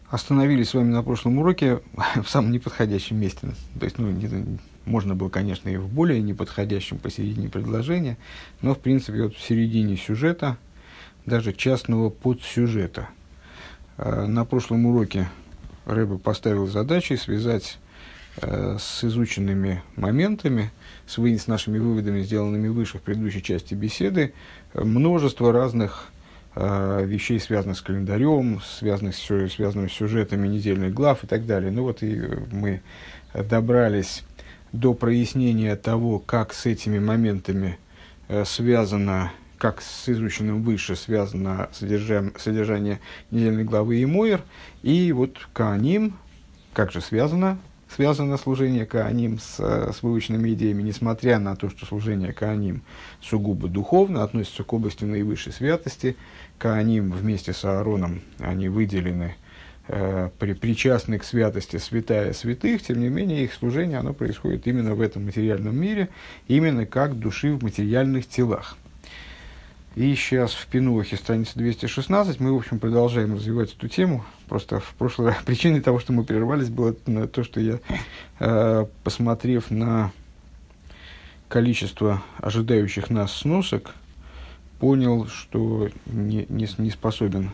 Остановились с вами на прошлом уроке в самом неподходящем месте. То есть, можно было, конечно, и в более неподходящем посередине предложения, но, в принципе, вот в середине сюжета, даже частного подсюжета. На прошлом уроке Рэбе поставил задачей связать с изученными моментами, с нашими выводами, сделанными выше в предыдущей части беседы, множество разных вещей, связанных с календарем, связанных с сюжетами недельных глав и так далее. И мы добрались до прояснения того, как с этими моментами связано, как с изученным выше связано содержание недельной главы Емоэр, и вот Коаним, как же связано служение Коаним с выученными идеями, несмотря на то, что служение Коаним сугубо духовно, относится к области наивысшей святости. Коаним вместе с Аароном, они выделены, причастны к святости святая святых, тем не менее их служение оно происходит именно в этом материальном мире, именно как души в материальных телах. И сейчас в Пинухе, страница 216, мы, в общем, продолжаем развивать эту тему. Просто в прошлый раз причиной того, что мы прервались, было то, что я, посмотрев на количество ожидающих нас сносок, понял, что не способен,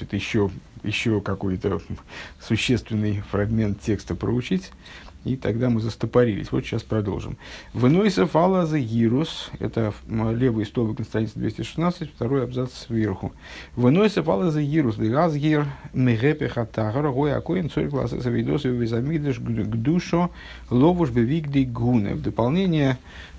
еще какой-то существенный фрагмент текста проучить. И тогда мы застопорились. Вот сейчас продолжим. «Вынойся фала за гирус». Это левый столбик на странице 216, второй абзац сверху. «Вынойся фала за гирус. Дегазгир мегепе хатагара. Гой акоин цорь класса завидос и визамидыш к душу ловуш бевигды гуне». В дополнение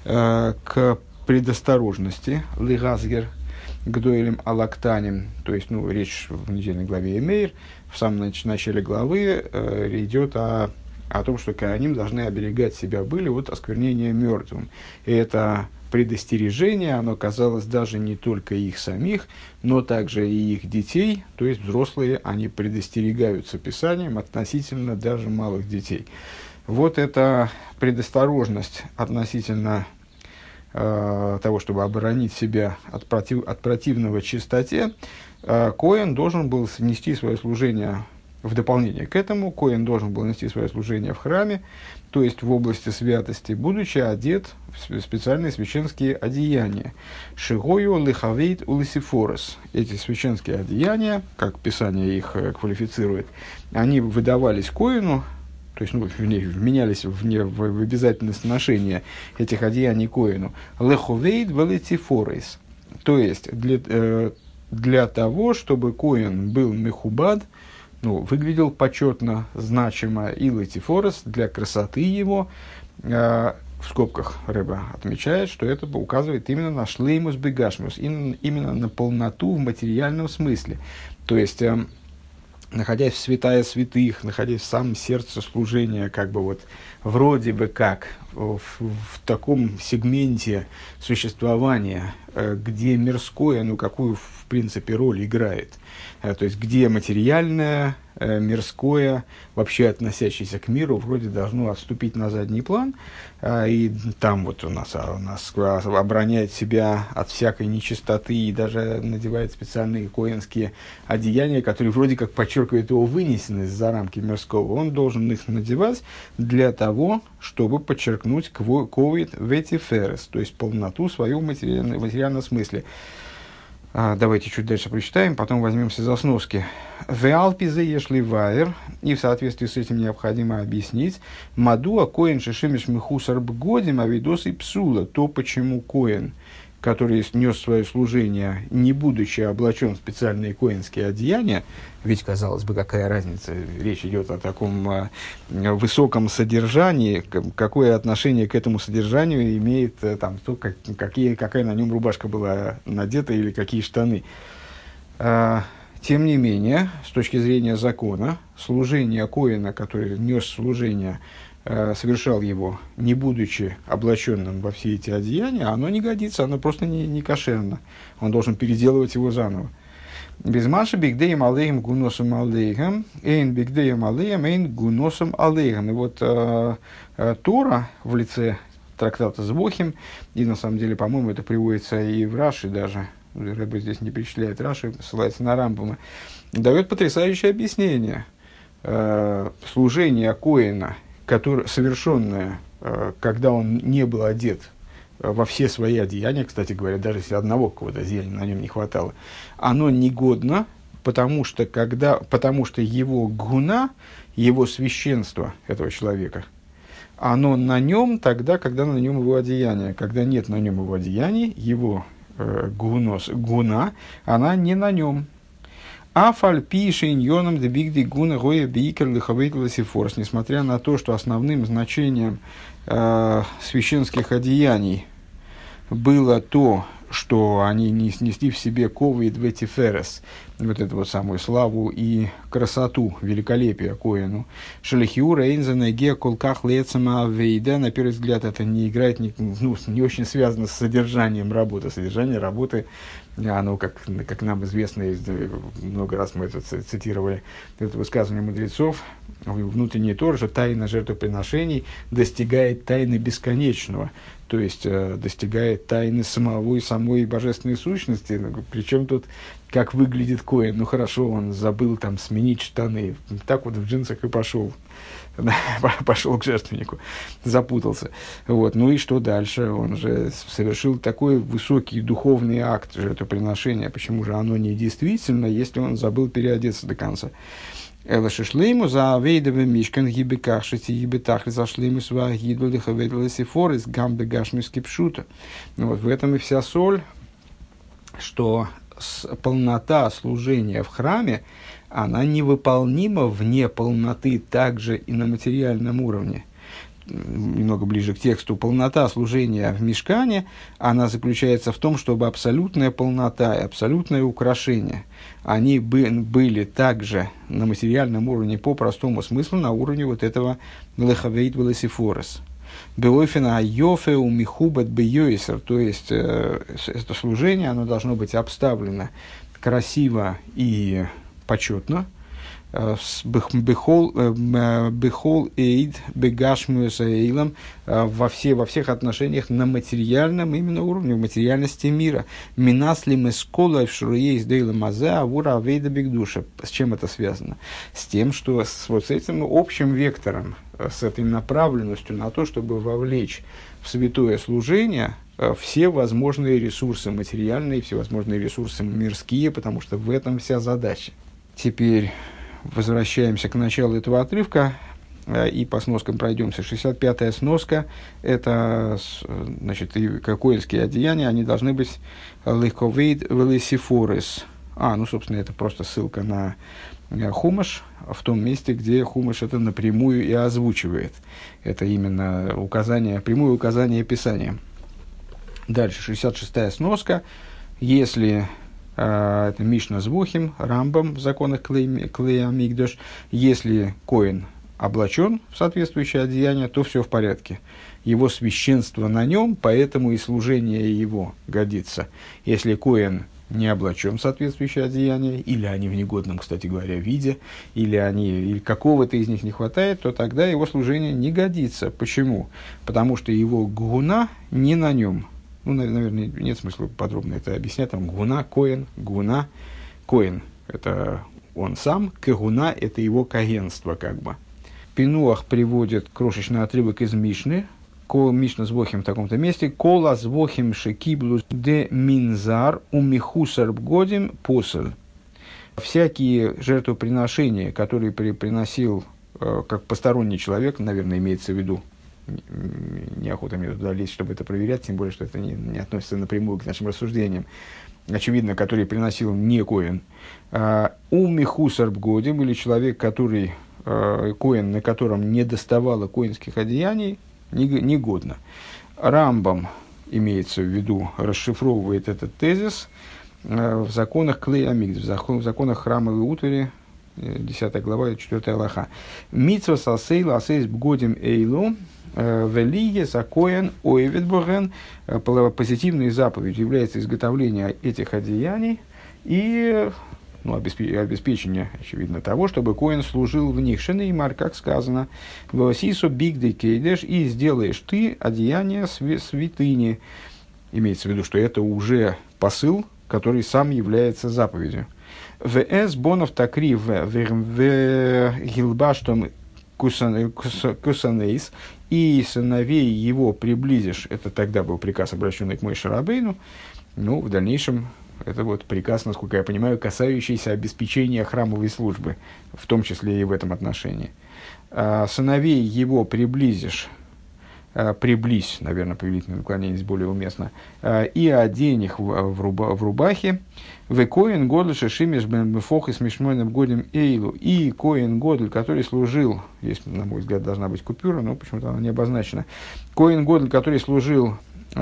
к предосторожности легазгир гдоэлем алактаним, то есть, речь в недельной главе Емеэр, в самом начале главы идет о том, что коаним должны оберегать себя были от осквернения мертвым. И это предостережение, оно казалось даже не только их самих, но также и их детей, то есть взрослые, они предостерегаются Писанием относительно даже малых детей. Вот эта предосторожность относительно того, чтобы оборонить себя от противного чистоте, коэн должен был нести свое служение. В дополнение к этому, коэн должен был нести свое служение в храме, то есть в области святости, будучи одет в специальные священские одеяния. Шигою лихавейт улисифорес. Эти священские одеяния, как Писание их квалифицирует, они выдавались коэну, то есть вменялись в обязательность ношения этих одеяний коэну. Леховейт велитифорес. То есть для того, чтобы коэн был мехубад, выглядел почетно, значимо, и летифорес для красоты его. В скобках Рэбе отмечает, что это указывает именно на шлеймус бегашмус, именно на полноту в материальном смысле. То есть, находясь в святая святых, находясь в самом сердце служения, вроде бы как в таком сегменте существования, где мирское, какую в принципе роль играет, то есть где материальное, мирское, вообще относящееся к миру, вроде должно отступить на задний план, и там у нас обороняет себя от всякой нечистоты и даже надевает специальные коэнские одеяния, которые вроде как подчеркивают его вынесенность за рамки мирского. Он должен их надевать для того, чтобы подчеркнуть ковид ветиферес, то есть полноту свою в материальном смысле. Давайте чуть дальше прочитаем, потом возьмемся за сноски. «Веалпизе ешли ваер», и в соответствии с этим необходимо объяснить, «Мадуа коэн шешимеш мехусар бгодим авидос и псула», то, почему коэн, который нес свое служение, не будучи облачен в специальные коэнские одеяния, ведь, казалось бы, какая разница, речь идет о таком высоком содержании, какое отношение к этому содержанию имеет какая на нем рубашка была надета или какие штаны. Тем не менее, с точки зрения закона, служение коэна, который нес служение, совершал его, не будучи облаченным во все эти одеяния, оно не годится, оно просто не кошерно. Он должен переделывать его заново. Без маши бигдеем алейхем гуносом алейхем, эйн бигдеем алейхем, эйн гуносом алейхем. И вот Тора в лице трактата Звохим, и на самом деле, по-моему, это приводится и в Раши даже, Рэбе здесь не перечисляет Раши, ссылается на Рамбама, дает потрясающее объяснение служение коэна, совершенное, когда он не был одет во все свои одеяния, кстати говоря, даже если одного какого-то одеяния на нем не хватало, оно негодно, потому что его гуна, его священство этого человека, оно на нем тогда, когда на нем его одеяние. Когда нет на нем его одеяний, его гуна, она не на нем. Афальпи шейньоном дебигди гуна гоя бикер лихавейтласифорс. Несмотря на то, что основным значением священских одеяний было то, что они несли в себе ковы и дветиферес, вот эту вот самую славу и красоту, великолепие коэну. Шелихиура эйнзена ге колках лецама вейда. На первый взгляд это не играет, не очень связано с содержанием работы. Содержание работы, оно, как нам известно, много раз мы это цитировали, это высказывание мудрецов, внутренний Тор, что тайна жертвоприношений достигает тайны бесконечного, то есть достигает тайны самой божественной сущности. Причем тут, как выглядит коэн, ну хорошо, он забыл там сменить штаны, так вот в джинсах и пошел к жертвеннику, запутался. Вот. Ну и что дальше? Он же совершил такой высокий духовный акт жертвоприношения. Почему же оно не действительно, если он забыл переодеться до конца? Эла шишлейму за авейдовым мишкан гибеках шести гибетах зашлейму сва гиду лихавейдлеси форес гамбе гашмиски пшута. Вот в этом и вся соль, что полнота служения в храме, она невыполнима вне полноты также и на материальном уровне. Немного ближе к тексту. Полнота служения в мишкане, она заключается в том, чтобы абсолютная полнота и абсолютное украшение, они были также на материальном уровне по простому смыслу, на уровне вот этого лехавейт велесифорес. Белойфина йофе у михубат бейойсер, то есть это служение, оно должно быть обставлено красиво и почетно. Бехол эйд бегашмиус эйлам, во всех отношениях на материальном именно уровне, в материальности мира. Минаслим эскола в шуруе из дейла мазе авура авейда бигдуша. С чем это связано? С тем, что с этим общим вектором, с этой направленностью на то, чтобы вовлечь в святое служение все возможные ресурсы материальные, все возможные ресурсы мирские, потому что в этом вся задача. Теперь возвращаемся к началу этого отрывка и по сноскам пройдемся. 65-я сноска – это, значит, и коэльские одеяния, они должны быть лиховейд велесифорес. Собственно, это просто ссылка на Хумаш, в том месте, где Хумаш это напрямую и озвучивает. Это именно прямое указание Писания. Дальше, 66-я сноска. Если это Мишна Звухим, Рамбам в законах Клея Мигдош. Если коэн облачен в соответствующее одеяние, то все в порядке. Его священство на нем, поэтому и служение его годится. Если коэн не облачен в соответствующее одеяние, или они в негодном, кстати говоря, виде, или какого-то из них не хватает, то тогда его служение не годится. Почему? Потому что его гуна не на нем. Наверное, нет смысла подробно это объяснять. Там гуна, коэн, это он сам, кегуна – это его кагенство, как бы. Пинуах приводит крошечный отрывок из Мишны, Мишна Звохим в таком-то месте. Кола Звохим шекиблу де минзар умихусар бгодим посоль. Всякие жертвоприношения, которые приносил как посторонний человек, наверное, имеется в виду, неохота мне туда лезть, чтобы это проверять, тем более, что это не относится напрямую к нашим рассуждениям, очевидно, который приносил не коэн. Умихусар бгодим, или человек, который коэн, на котором не доставало коэнских одеяний, негодно. Рамбам, имеется в виду, расшифровывает этот тезис в законах Клей Амигдаш, в законах храмовой утвари, 10 глава, 4 алаха. Митцва сасейла асейс бгодим эйлу велие закоен оевет боген. Позитивной заповедью является изготовление этих одеяний и обеспечение, очевидно, того, чтобы коэн служил в них. Шенеймар, как сказано, «Васису бигдей кейдеш», и сделаешь ты одеяние святыни. Имеется в виду, что это уже посыл, который сам является заповедью. ВС Бонов Такри в Гилбаштом Кусанейс, и сыновей его приблизишь. Это тогда был приказ, обращенный к Моше Рабейну. Ну, в дальнейшем это вот приказ, насколько я понимаю, касающийся обеспечения храмовой службы, в том числе и в этом отношении. Сыновей его приблизишь, приблизь, наверное, повелительное наклонение здесь более уместно, и одень их в рубахе, в коин годль шешимеш бенбефох и смешмойным годем эйлу, и коин годль, который служил, здесь, на мой взгляд, должна быть купюра, но почему-то она не обозначена, коин годль, который служил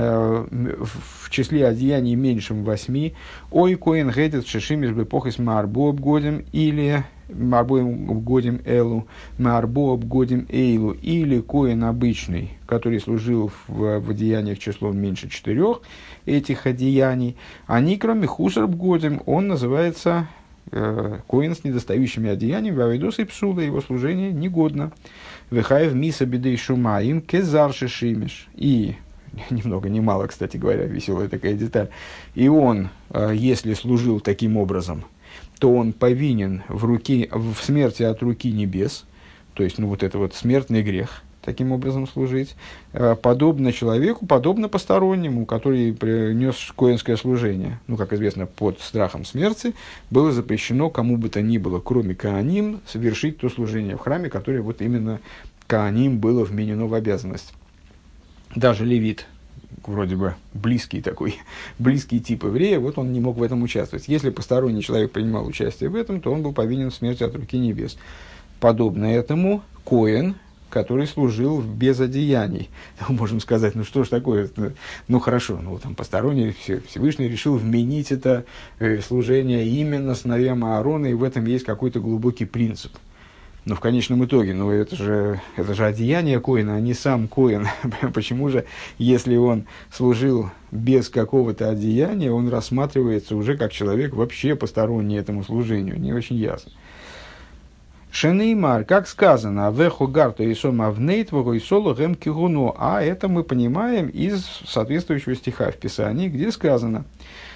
в числе одеяний меньшим 8, ой коин гетет шешимеш бенбефох и смарбо обгодем, или марбо обгодем элу, марбо обгодем эйлу, или коин обычный, который служил в одеяниях числом меньше 4 этих одеяний, они, кроме хусар обгодем, он называется коин с недостающими одеяниями, вавидос и псула, его служение негодно. Вехаев миса бедей шумаим кезар шешимеш. И ни много ни мало, кстати говоря, веселая такая деталь. И он, если служил таким образом, то он повинен в смерти от руки небес, то есть, ну, вот это вот смертный грех, таким образом служить, подобно человеку, подобно постороннему, который нес коэнское служение. Ну, как известно, под страхом смерти было запрещено кому бы то ни было, кроме коаним, совершить то служение в храме, которое вот именно коаним было вменено в обязанность. Даже левит, вроде бы близкий тип еврея, вот он не мог в этом участвовать. Если посторонний человек принимал участие в этом, то он был повинен в смерти от руки небес. Подобно этому коэн, который служил без одеяний. Можем сказать, ну что ж такое, ну хорошо, ну там посторонний, Всевышний решил вменить это служение именно сыновьям Аарона, и в этом есть какой-то глубокий принцип. Но в конечном итоге, ну это же одеяние коэна, а не сам коэн. Почему же, если он служил без какого-то одеяния, он рассматривается уже как человек вообще посторонний этому служению? Не очень ясно. Шенеймар, как сказано, «Веху гарто и сома внейт, вого и соло гэм кигуно». А это мы понимаем из соответствующего стиха в Писании, где сказано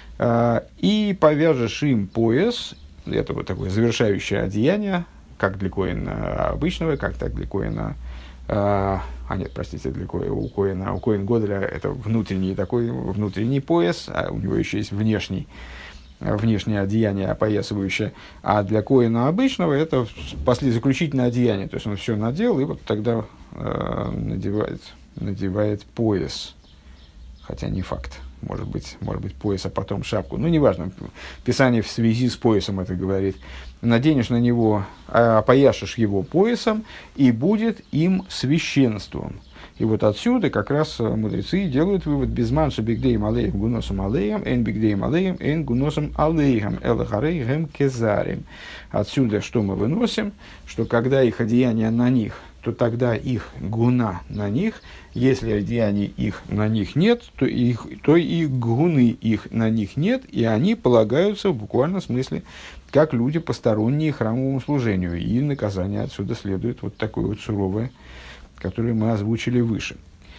«И повяжешь им пояс», это вот такое завершающее одеяние, как для коэна обычного, как так для коэна, для коэн Годеля это внутренний пояс, а у него еще есть внешнее одеяние опоясывающее, а для коэна обычного это заключительное одеяние, то есть он все надел и вот тогда надевает пояс, хотя не факт. Может быть, пояс, а потом шапку. Ну, неважно. Писание в связи с поясом это говорит. Наденешь на него, опояшешь его поясом, и будет им священством. И вот отсюда как раз мудрецы делают вывод: «Безманша бигдеем алейхем гуносом алейхем, эн бигдеем алейхем, эн гуносом алейхем, элахарей гэм кезарим». Отсюда что мы выносим? Что когда их одеяние на них, то тогда их гуна на них. Если одеяний их на них нет, то и гуны их на них нет, и они полагаются в буквальном смысле как люди, посторонние храмовому служению. И наказание отсюда следует вот такое вот суровое, которое мы озвучили выше.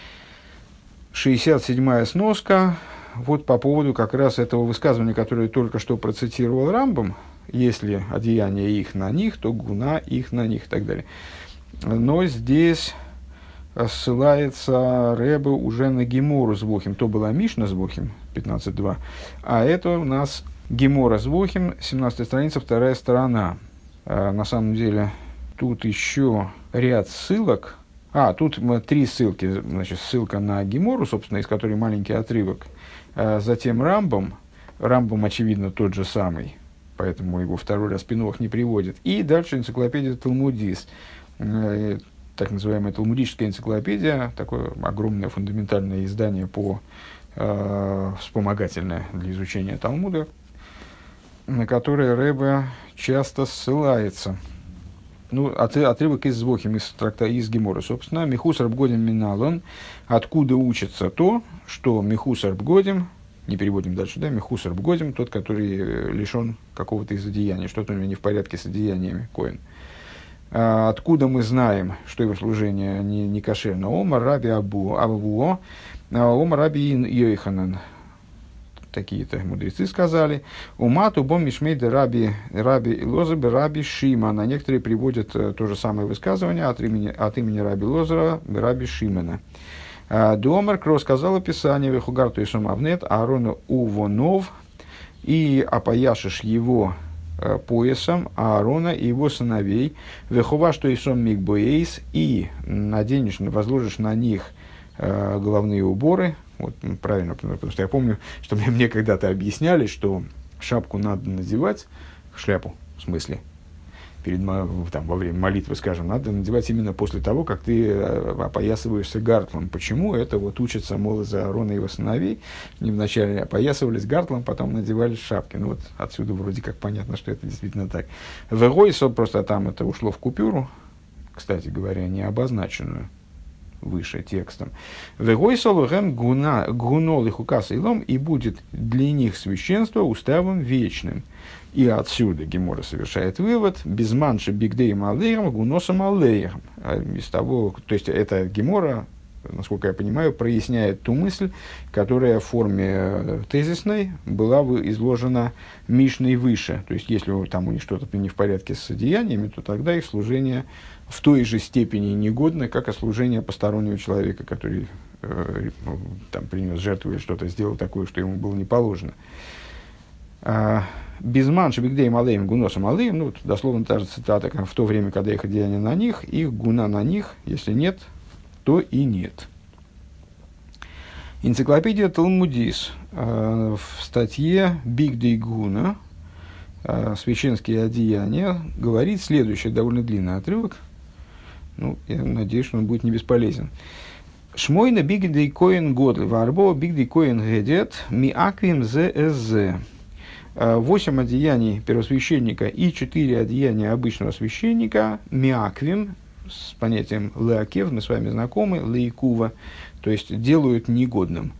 67-я сноска. Вот по поводу как раз этого высказывания, которое только что процитировал Рамбам. Если одеяние их на них, то гуна их на них и так далее. Но здесь ссылается Ребе уже на Гемору с Вохим. То была Мишна с Вохим, 15.2. А это у нас Гемора с Вохим, 17 страница, 2 сторона. На самом деле, тут еще ряд ссылок. Тут 3 ссылки. Значит, ссылка на Гемору, собственно, из которой маленький отрывок. Затем Рамбам. Рамбам, очевидно, тот же самый. Поэтому его второй раз Пинох не приводит. И дальше энциклопедия Талмудис. Так называемая талмудическая энциклопедия, такое огромное фундаментальное издание вспомогательное для изучения Талмуда, на которое Ребе часто ссылается. Ну, отрывок из Звохим, из Гемора, собственно. «Михусар бгодим миналон», откуда учится то, что Михусар бгодим, не переводим дальше, да, Михусар бгодим, тот, который лишен какого-то из одеяний, что-то у него не в порядке с одеяниями, коэн. Откуда мы знаем, что его служение не кошерно? Омар раби Абуо, Омар раби Йоханан. такие-то мудрецы сказали. Умату бом мишмейда раби Лозер раби Шимана. Некоторые приводят то же самое высказывание от имени раби Лозера раби Шимана. Дуомер Кро сказал Писание вехугарту и шумавнет Аарона увонов, и опояшешь его поясом Аарона и его сыновей, вехува, что и шом мигбоэйс, и наденешь, возложишь на них головные уборы. Вот, правильно, потому что я помню, что мне когда-то объясняли, что шапку надо надевать, шляпу, в смысле, во время молитвы, скажем, надо надевать именно после того, как ты опоясываешься гартлом. Почему? Это вот учится, мол, из Аарона и его сыновей. Они вначале опоясывались гартлом, потом надевали шапки. Ну вот отсюда вроде как понятно, что это действительно так. Вегойсо, просто там это ушло в купюру, кстати говоря, не обозначенную выше текстом. Вегойсо логэм гунол и хукас илом, и будет для них священство уставом вечным. И отсюда Гемора совершает вывод: без манши бигдеем алейрам гуносом алейрам. Из того, то есть эта Гемора, насколько я понимаю, проясняет ту мысль, которая в форме тезисной была изложена Мишной выше. То есть если там у них что-то не в порядке с деяниями, то тогда их служение в той же степени негодно, как и служение постороннего человека, который там принес жертву или что-то сделал такое, что ему было не положено. Без манши бигдеем алейм гуносом алейм, ну, дословно та же цитата, как в то время, когда их одеяние на них, их гуна на них, если нет, то и нет. Энциклопедия Талмудис в статье Бигдей Гуна «Священские одеяния» говорит следующий довольно длинный отрывок. Ну, я надеюсь, что он будет не бесполезен. Шмойна бигдей коэн годль, варбо бигдей коэн гедет, ми аквим зэзэ. 8 одеяний первосвященника и 4 одеяния обычного священника, миаквим, с понятием леакев, мы с вами знакомы, лейкува, то есть делают негодным,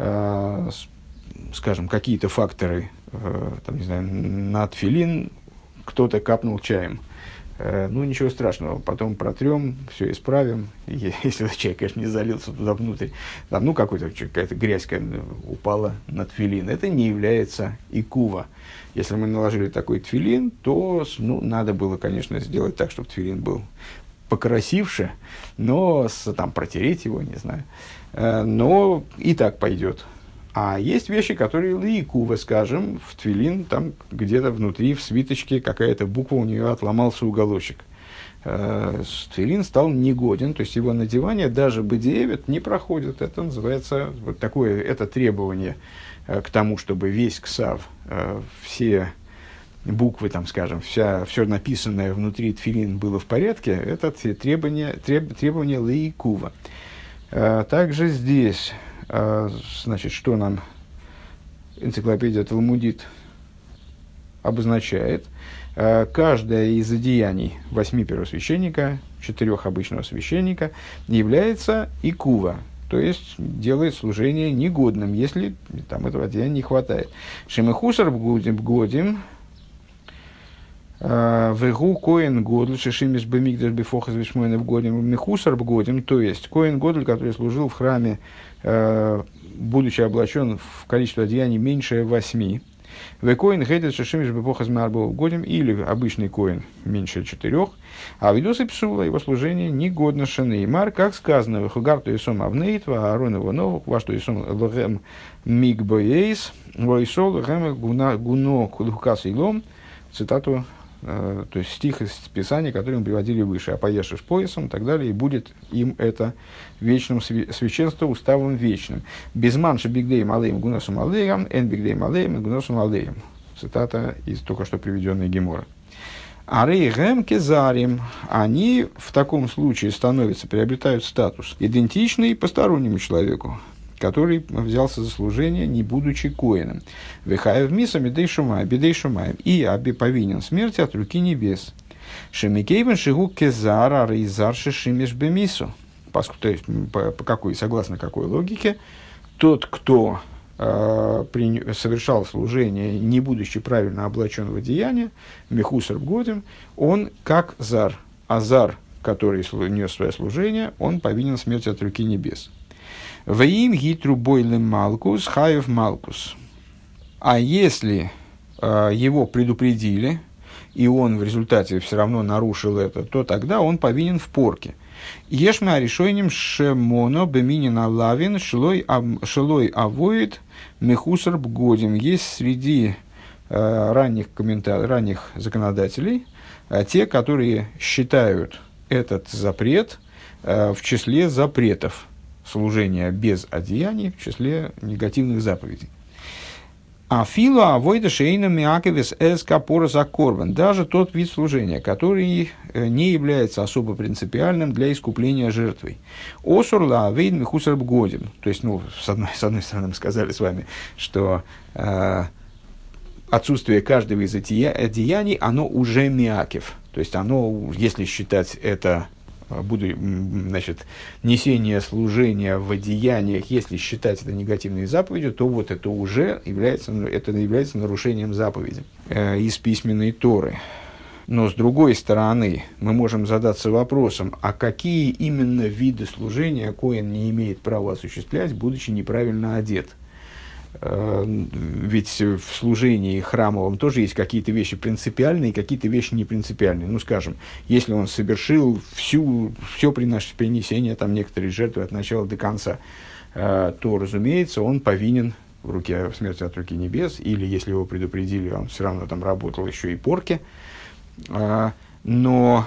скажем, какие-то факторы, там, не знаю, на тфилин кто-то капнул чаем. Ну, ничего страшного, потом протрем, все исправим. Если чай, конечно, не залился туда внутрь, там, ну, какая-то грязь упала на тфилин, это не является икува. Если мы наложили такой тфилин, то, ну, надо было, конечно, сделать так, чтобы тфилин был покрасивше, но там протереть его, не знаю. Но и так пойдет. А есть вещи, которые лейкува, скажем, в тфилин, там где-то внутри, в свиточке, какая-то буква у нее отломался уголочек. Тфилин стал негоден, то есть его надевание даже бедеевит не проходит. Это называется вот такое, это требование к тому, чтобы весь ксав, все буквы, там, скажем, все написанное внутри тфилин было в порядке, это требование лейкува. Также здесь, значит, что нам энциклопедия Талмудит обозначает? Каждое из одеяний 8 первосвященника, 4 обычного священника является икува, то есть делает служение негодным, если там этого одеяния не хватает. Шемехусар бгодим вегу коэн годль шешимис бемигдаш бифохас вишмойна бгодим мехусар бгодим, то есть коэн годль, который служил в храме, будучи облачен в количество одеяний меньше 8. Векоин хедет шешимиш бифохас марбов годим, или обычный коэн меньше 4. А видосы псула, его служение негодно шенеймар, как сказано, вехугарту исом авнейтва, аарон его новых, во что исом логэм мигбоэйс, войсол логэм гуно кулхукас илом, цитату, то есть стих из Писания, который мы приводили выше, «Опояшешь поясом» и так далее, и будет им это вечным священство уставом вечным. «Без манши бигдеем алеем гуносом алеем, эн бигдеем алеем гуносом алеем». Цитата из только что приведенной Гемора. «Арей гэм кезарим», они в таком случае приобретают статус, идентичный постороннему человеку, который взялся за служение, не будучи коэном. «Вехаев миса бедей шумаем», и повинен смерти от руки небес. «Шемикейвен шигу кезара рейзар шишимеш бемису». То есть, согласно какой логике, тот, кто совершал служение, не будучи правильно облачен в одеяние, мехусар бгодим, он как зар. А зар, который нес свое служение, он повинен смерти от руки небес. Ваим гитру бойлем малкус, хаев малкус. А если его предупредили, и он в результате все равно нарушил это, то тогда он повинен в порке. Ешма решением шемоно беминина лавин шлой авоид мехусар бгодим. Есть среди ранних законодателей те, которые считают этот запрет в числе запретов служения без одеяний, в числе негативных заповедей. А фила авойда шейна миакевис эскапора за корбан. Даже тот вид служения, который не является особо принципиальным для искупления жертвой. Осурла авейд михусар бгодим. То есть, с одной стороны, мы сказали с вами, что отсутствие каждого из одеяний, оно уже миакев. То есть, оно, если считать это несение служения в одеяниях, если считать это негативной заповедью, то вот это уже является нарушением заповеди из письменной Торы. Но с другой стороны, мы можем задаться вопросом, а какие именно виды служения коэн не имеет права осуществлять, будучи неправильно одет? Ведь в служении храмовом тоже есть какие-то вещи принципиальные, какие-то вещи непринципиальные. Скажем, если он совершил все принесение там, некоторые жертвы от начала до конца, то, разумеется, он повинен в смерти от руки небес, или если его предупредили, он все равно там работал еще и порки. Но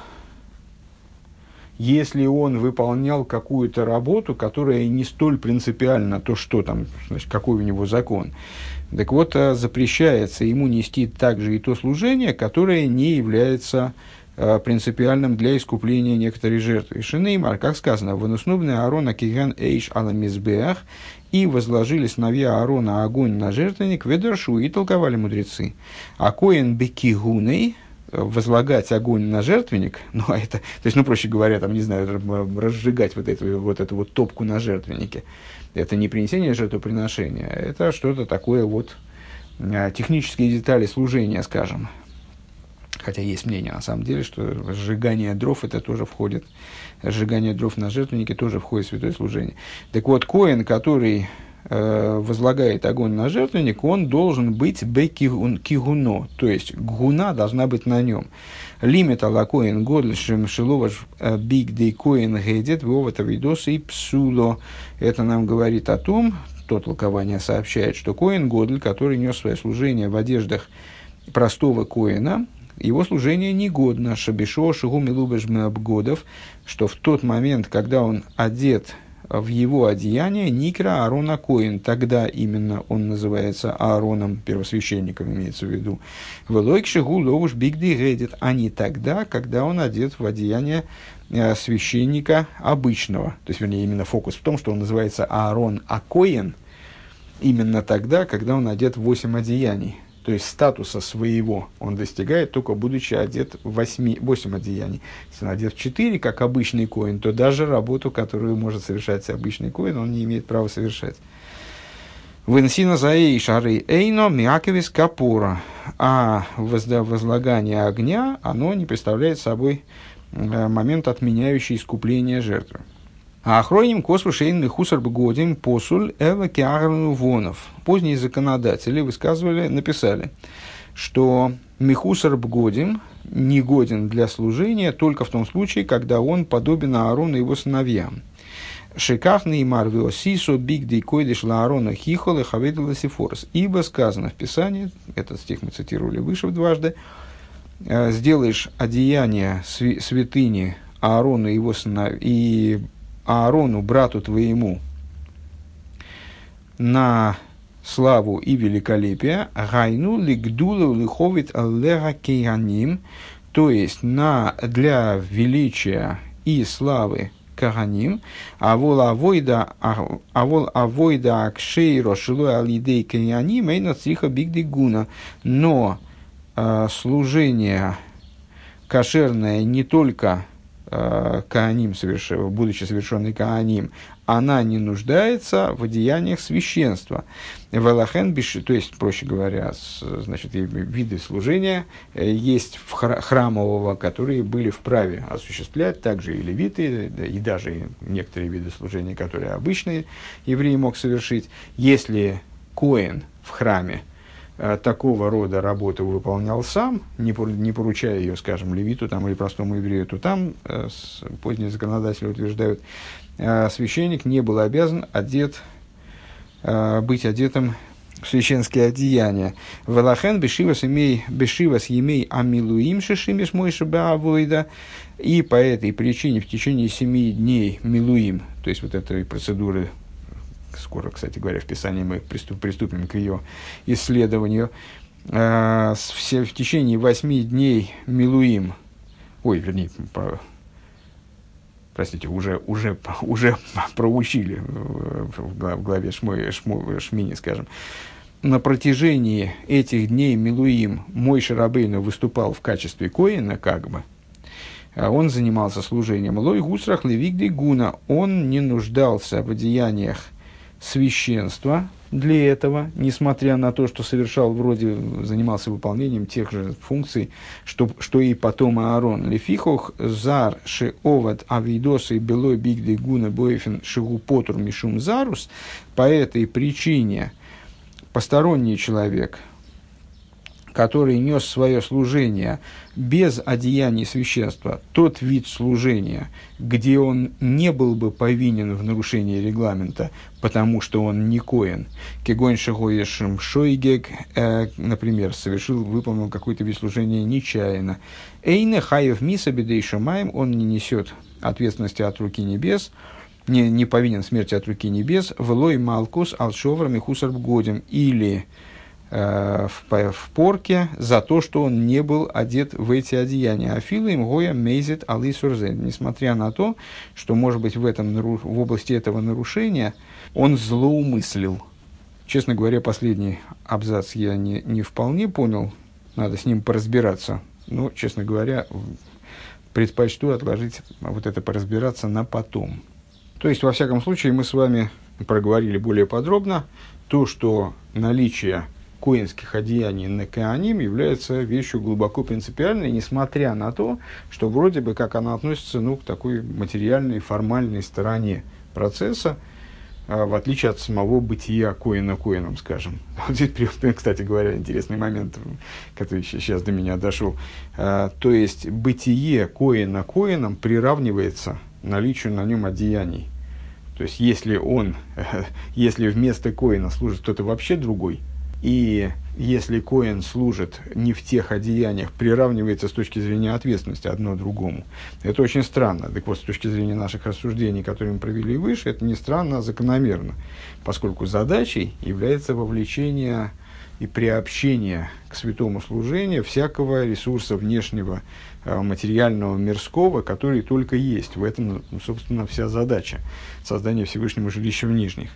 если он выполнял какую-то работу, которая не столь принципиальна, то что там, какой у него закон? Так вот, запрещается ему нести также и то служение, которое не является принципиальным для искупления некоторой жертвы. Шинеймар, как сказано, «Вынуснубный Аарона киган эйш аламизбеах», и возложили сыновья Аарона огонь на жертвенник, ведершу, и толковали мудрецы. А коэн бекигуней, возлагать огонь на жертвенник, проще говоря, разжигать вот эту топку на жертвеннике, это не принесение жертвоприношения, это что-то такое технические детали служения, скажем. Хотя есть мнение, на самом деле, что сжигание дров это тоже входит, сжигание дров на жертвеннике тоже входит в святое служение. Так вот, коэн, который возлагает огонь на жертвенник, он должен быть бекигуно, то есть гуна должна быть на нем. Лимит ала коэн годльшем шиловаш биг дей коэн гедет вовата видоса и псуло. Это нам говорит о том, то толкование сообщает, что коэн годль, который нес свое служение в одеждах простого коэна, его служение негодно, шабишо шигуми лубеш меабгодов, что в тот момент, когда он одет в его одеяние, никра Аарона Коэн, тогда именно он называется Аароном, первосвященником имеется в виду. Велойк шигу ловуш бигди гедет, а не тогда, когда он одет в одеяние священника обычного. То есть, вернее, именно фокус в том, что он называется Аарон Акоэн, именно тогда, когда он одет в 8 одеяний. То есть статуса своего он достигает, только будучи одет в 8 одеяний. Если он одет в 4, как обычный коэн, то даже работу, которую может совершать обычный коэн, он не имеет права совершать. Венсина заэй шары эйно миакевис капора. А возлагание огня, оно не представляет собой момент, отменяющий искупление жертвы. А охроним косву шейн михусар бгодим посуль эва киагарну вонов. Поздние законодатели написали, что михусар бгодим негоден для служения только в том случае, когда он подобен Аарону и его сыновьям. Шикахный марвио сисо биг дей койдиш ла Аарона хихолы хаведала сифорс. Ибо сказано в Писании, этот стих мы цитировали выше дважды, сделаешь одеяние святыни Аарону и его сыновьям, и Аарону, брату твоему, на славу и великолепие, гайну лигдулу лиховит аллега кейаним, то есть для величия и славы каганим, авол авойда акшейро шилой алидей кейаним, эйна цриха бигдигуна, но служение кошерное не только Кааним, будучи совершенной Кааним, она не нуждается в одеяниях священства. Велахен, то есть, проще говоря, виды служения есть храмового, которые были вправе осуществлять, также и левиты, и даже некоторые виды служения, которые обычный еврей мог совершить. Если коэн в храме такого рода работу выполнял сам, не поручая ее, скажем, левиту там, или простому еврею, то там поздние законодатели утверждают, священник не был обязан быть одетым в священские одеяния. Велахен бешивас емей амилуим шишимиш мойши баавойда. И по этой причине в течение 7 дней милуим, то есть вот этой процедуры, скоро, кстати говоря, в Писании мы приступим к ее исследованию, в течение 8 дней милуим, простите, уже проучили в главе Шмини, скажем. На протяжении этих дней Милуим Мойше Рабейну выступал в качестве коэна, как бы. Он занимался служением. Лой гусрах левигды гуна. Он не нуждался в одеяниях священства для этого, несмотря на то, что занимался выполнением тех же функций, что и потом Аарон. Лефихох зар шеоват авидосы белой бигды гуна боефен шигупотур мишум зарус. По этой причине посторонний человек, который нес свое служение без одеяний священства, тот вид служения, где он не был бы повинен в нарушении регламента, потому что он не коэн, кегойн шагоешем шойгег, например, выполнил какой-то вид служения нечаянно, эйне хаев миса бедей шамаем, он не несет ответственности от руки небес, не повинен смерти от руки небес, влой малкус алшовар михусар бгодим, или в порке за то, что он не был одет в эти одеяния. Афила им гоя мейзит али сурзен. Несмотря на то, что, может быть, в области этого нарушения он злоумыслил. Честно говоря, последний абзац я не вполне понял. Надо с ним поразбираться. Но, честно говоря, предпочту отложить вот это поразбираться на потом. То есть, во всяком случае, мы с вами проговорили более подробно то, что наличие коэнских одеяний на коаним является вещью глубоко принципиальной, несмотря на то, что вроде бы как она относится к такой материальной, формальной стороне процесса, в отличие от самого бытия коэна коэном, скажем. Вот здесь, кстати говоря, интересный момент, который сейчас до меня дошел. То есть, бытие коэна коэном приравнивается наличию на нем одеяний. То есть, если вместо коэна служит кто-то вообще другой, и если коэн служит не в тех одеяниях, приравнивается с точки зрения ответственности одно другому. Это очень странно. Так вот, с точки зрения наших рассуждений, которые мы провели выше, это не странно, а закономерно, поскольку задачей является вовлечение и приобщение к святому служению всякого ресурса внешнего, материального, мирского, который только есть. В этом, собственно, вся задача создания Всевышнего жилища в нижних.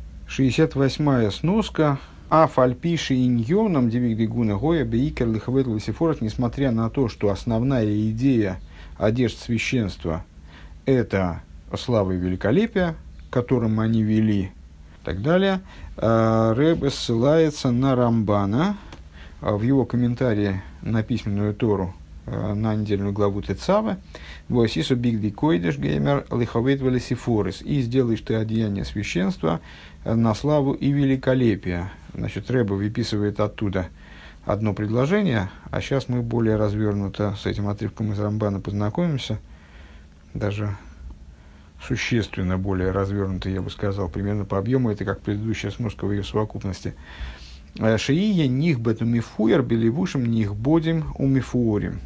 68-я сноска. А фальпиши иньоном дивигдигуна гоя бейкер лихавет лисифорот, несмотря на то, что основная идея одежд священства – это слава и великолепие, которым они вели, и так далее, Ребе ссылается на Рамбана в его комментарии на письменную Тору на недельную главу Тецавы, «Войсису бигди койдеш геймер лихавет лисифорис», и сделаешь ты одеяние священства на славу и великолепие. Значит, Ребе выписывает оттуда одно предложение, а сейчас мы более развернуто с этим отрывком из Рамбана познакомимся, даже существенно более развернуто, я бы сказал, примерно по объему, это как предыдущая сноска в ее совокупности. «Шиие них бетумифуер белевушим них бодим умифуорим»,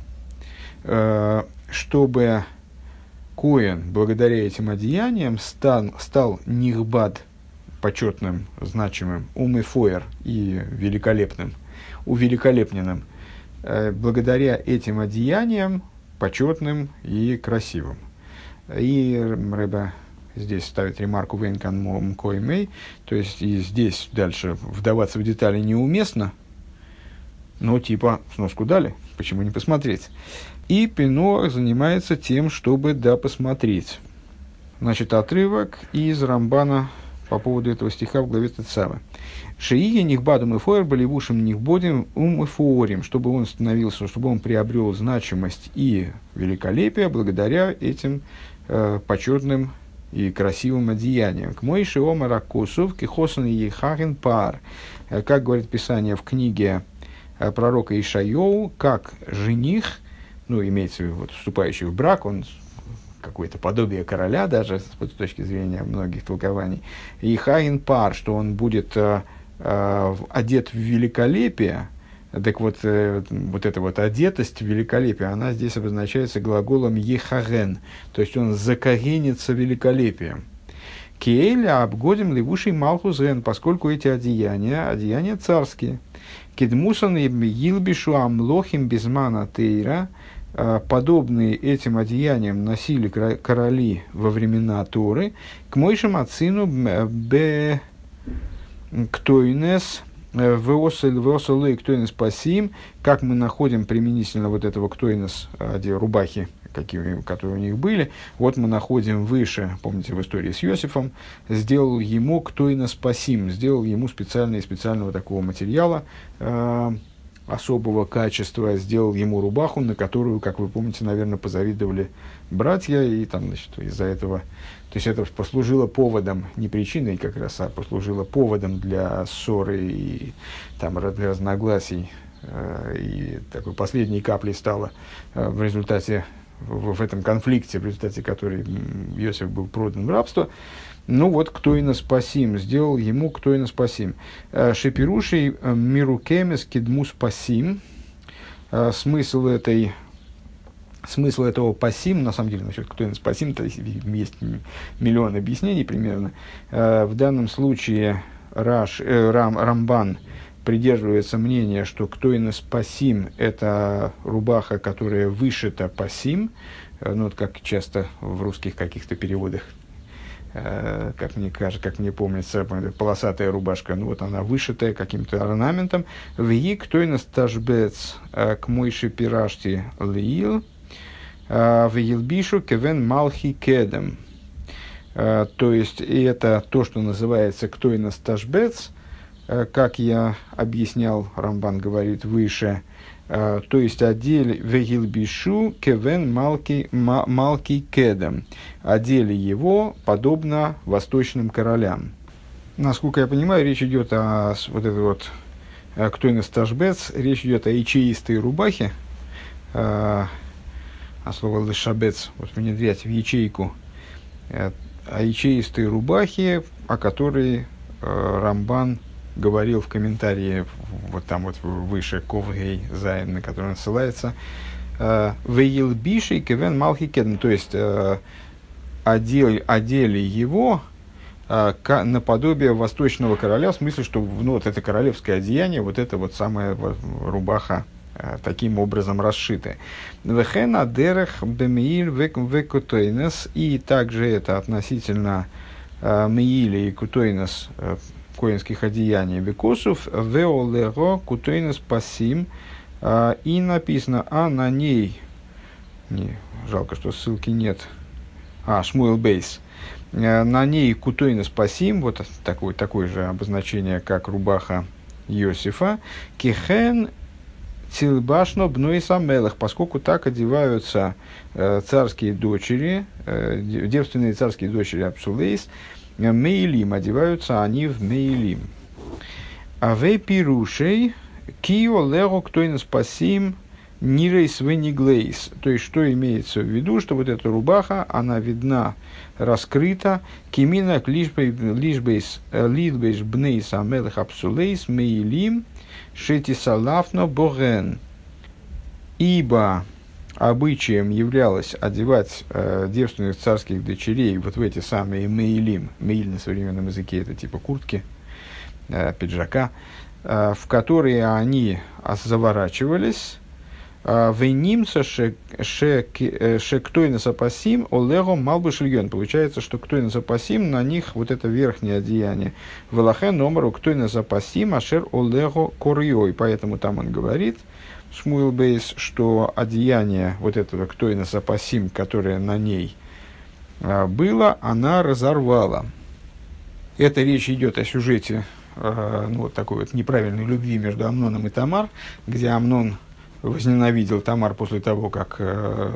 чтобы коэн, благодаря этим одеяниям, стал нихбад, почетным, значимым, умифуэр и великолепным, увеликолепненным, благодаря этим одеяниям, почетным и красивым. И Ребе здесь ставит ремарку «венкан мом коймей», то есть и здесь дальше вдаваться в детали неуместно, но типа сноску дали, почему не посмотреть. И Пинуах занимается тем, чтобы посмотреть. Значит, отрывок из Рамбана по поводу этого стиха в главе Тецавы. «Шиие нихбадум и фоер болевушим нихбодим ум и фуорим», чтобы он становился, чтобы он приобрел значимость и великолепие благодаря этим почетным и красивым одеянием. К Мойше омара косов кихосан ехахин пар. Как говорит Писание в книге пророка Ишайоу, как жених, ну, имеется в виду, вот, вступающий в брак, он какое-то подобие короля, даже с точки зрения многих толкований, и хагин пар, что он будет одет в великолепие. Так вот, вот эта вот одетость, великолепие, она здесь обозначается глаголом ехаген, то есть он закоренится великолепием. Киэля обгодим левуший малхузген, поскольку эти одеяния царские. Кидмусан елбишу амлохим безмана тейра, подобные этим одеяниям носили короли во времена Торы. К мойшим ацину бе ктойнес веосолей ктойнес пасим, как мы находим применительно вот этого ктойнес, рубахи, которые у них были. Вот мы находим выше, помните, в истории с Иосифом, сделал ему ктойнес пасим, сделал ему специального такого материала, особого качества, сделал ему рубаху, на которую, как вы помните, наверное, позавидовали братья, и там, значит, из-за этого, то есть это послужило поводом, не причиной как раз, а послужило поводом для ссоры и там для разногласий, и такой последней каплей стало в результате, в этом конфликте, в результате которой Иосиф был продан в рабство. Ну вот, кто и спасим, сделал ему, кто и спасим. Шепирушей мирукемес кидму спасим. Смысл этого пасим, на самом деле, насчет кто и спасим, то есть миллион объяснений примерно. В данном случае Рамбан придерживается мнения, что кто и спасим – это рубаха, которая вышита пасим, ну, вот как часто в русских каких-то переводах, как мне кажется, как мне помнится, полосатая рубашка, ну вот она вышитая каким-то орнаментом. Вьи кто и настажбец к мойши пирашти лиил, вьилбишу кевен малхи кедем. То есть, и это то, что называется кто и настажбец, как я объяснял, Рамбан говорит выше, то есть одели вегилбишу кевен малки кедем, одели его подобно восточным королям. Насколько я понимаю, речь идет о вот этой вот кто и настажбец, речь идет о ячеистой рубахе, а слово лешабец, вот внедрять в ячейку, о ячеистой рубахе, о которой Рамбан говорил в комментарии, вот там вот выше, Ковгей Зайн, на который он ссылается, «Вейлбиши кевен малхи кеден», то есть одели его наподобие восточного короля, в смысле, что ну, вот это королевское одеяние, вот это вот самая рубаха таким образом расшитая. «Вехен адерех бемииль векутойнес», и также это относительно миили и кутойнес, коинских одеяний бекосов, веолеро кутойнес пасим, и написано, а на ней, жалко, что ссылки нет, Шмуэл Бейс, на ней кутойнес пасим, вот такое же обозначение, как рубаха Иосифа, кихен цилбашно бнуис амелах, поскольку так одеваются царские дочери, девственные царские дочери Апсулейс, Мейлим, одеваются они в Мейлим. А вей пирушей кио лего ктойна спасим нирейс вениглейс. То есть, что имеется в виду, что вот эта рубаха, она видна, раскрыта. Кимина лишбейс бнейс амелых апсулейс мейлим шетисалафно боген. Ибо обычаем являлось одевать девственных царских дочерей вот в эти самые мейлим. Мейль на современном языке это типа куртки, пиджака, в которые они заворачивались. Вейнимса шектойна сапасим олего малбышильон. Получается, что ктойна сапасим, на них вот это верхнее одеяние. Велахен номеру ктойна сапасим ашер олего корьой. Поэтому там он говорит, Шмуэл Бейс, что одеяние вот этого ктойна сапасим, которое на ней было, она разорвала. Это речь идет о сюжете ну, вот такой вот неправильной любви между Амноном и Тамар, где Амнон возненавидел Тамар после того, как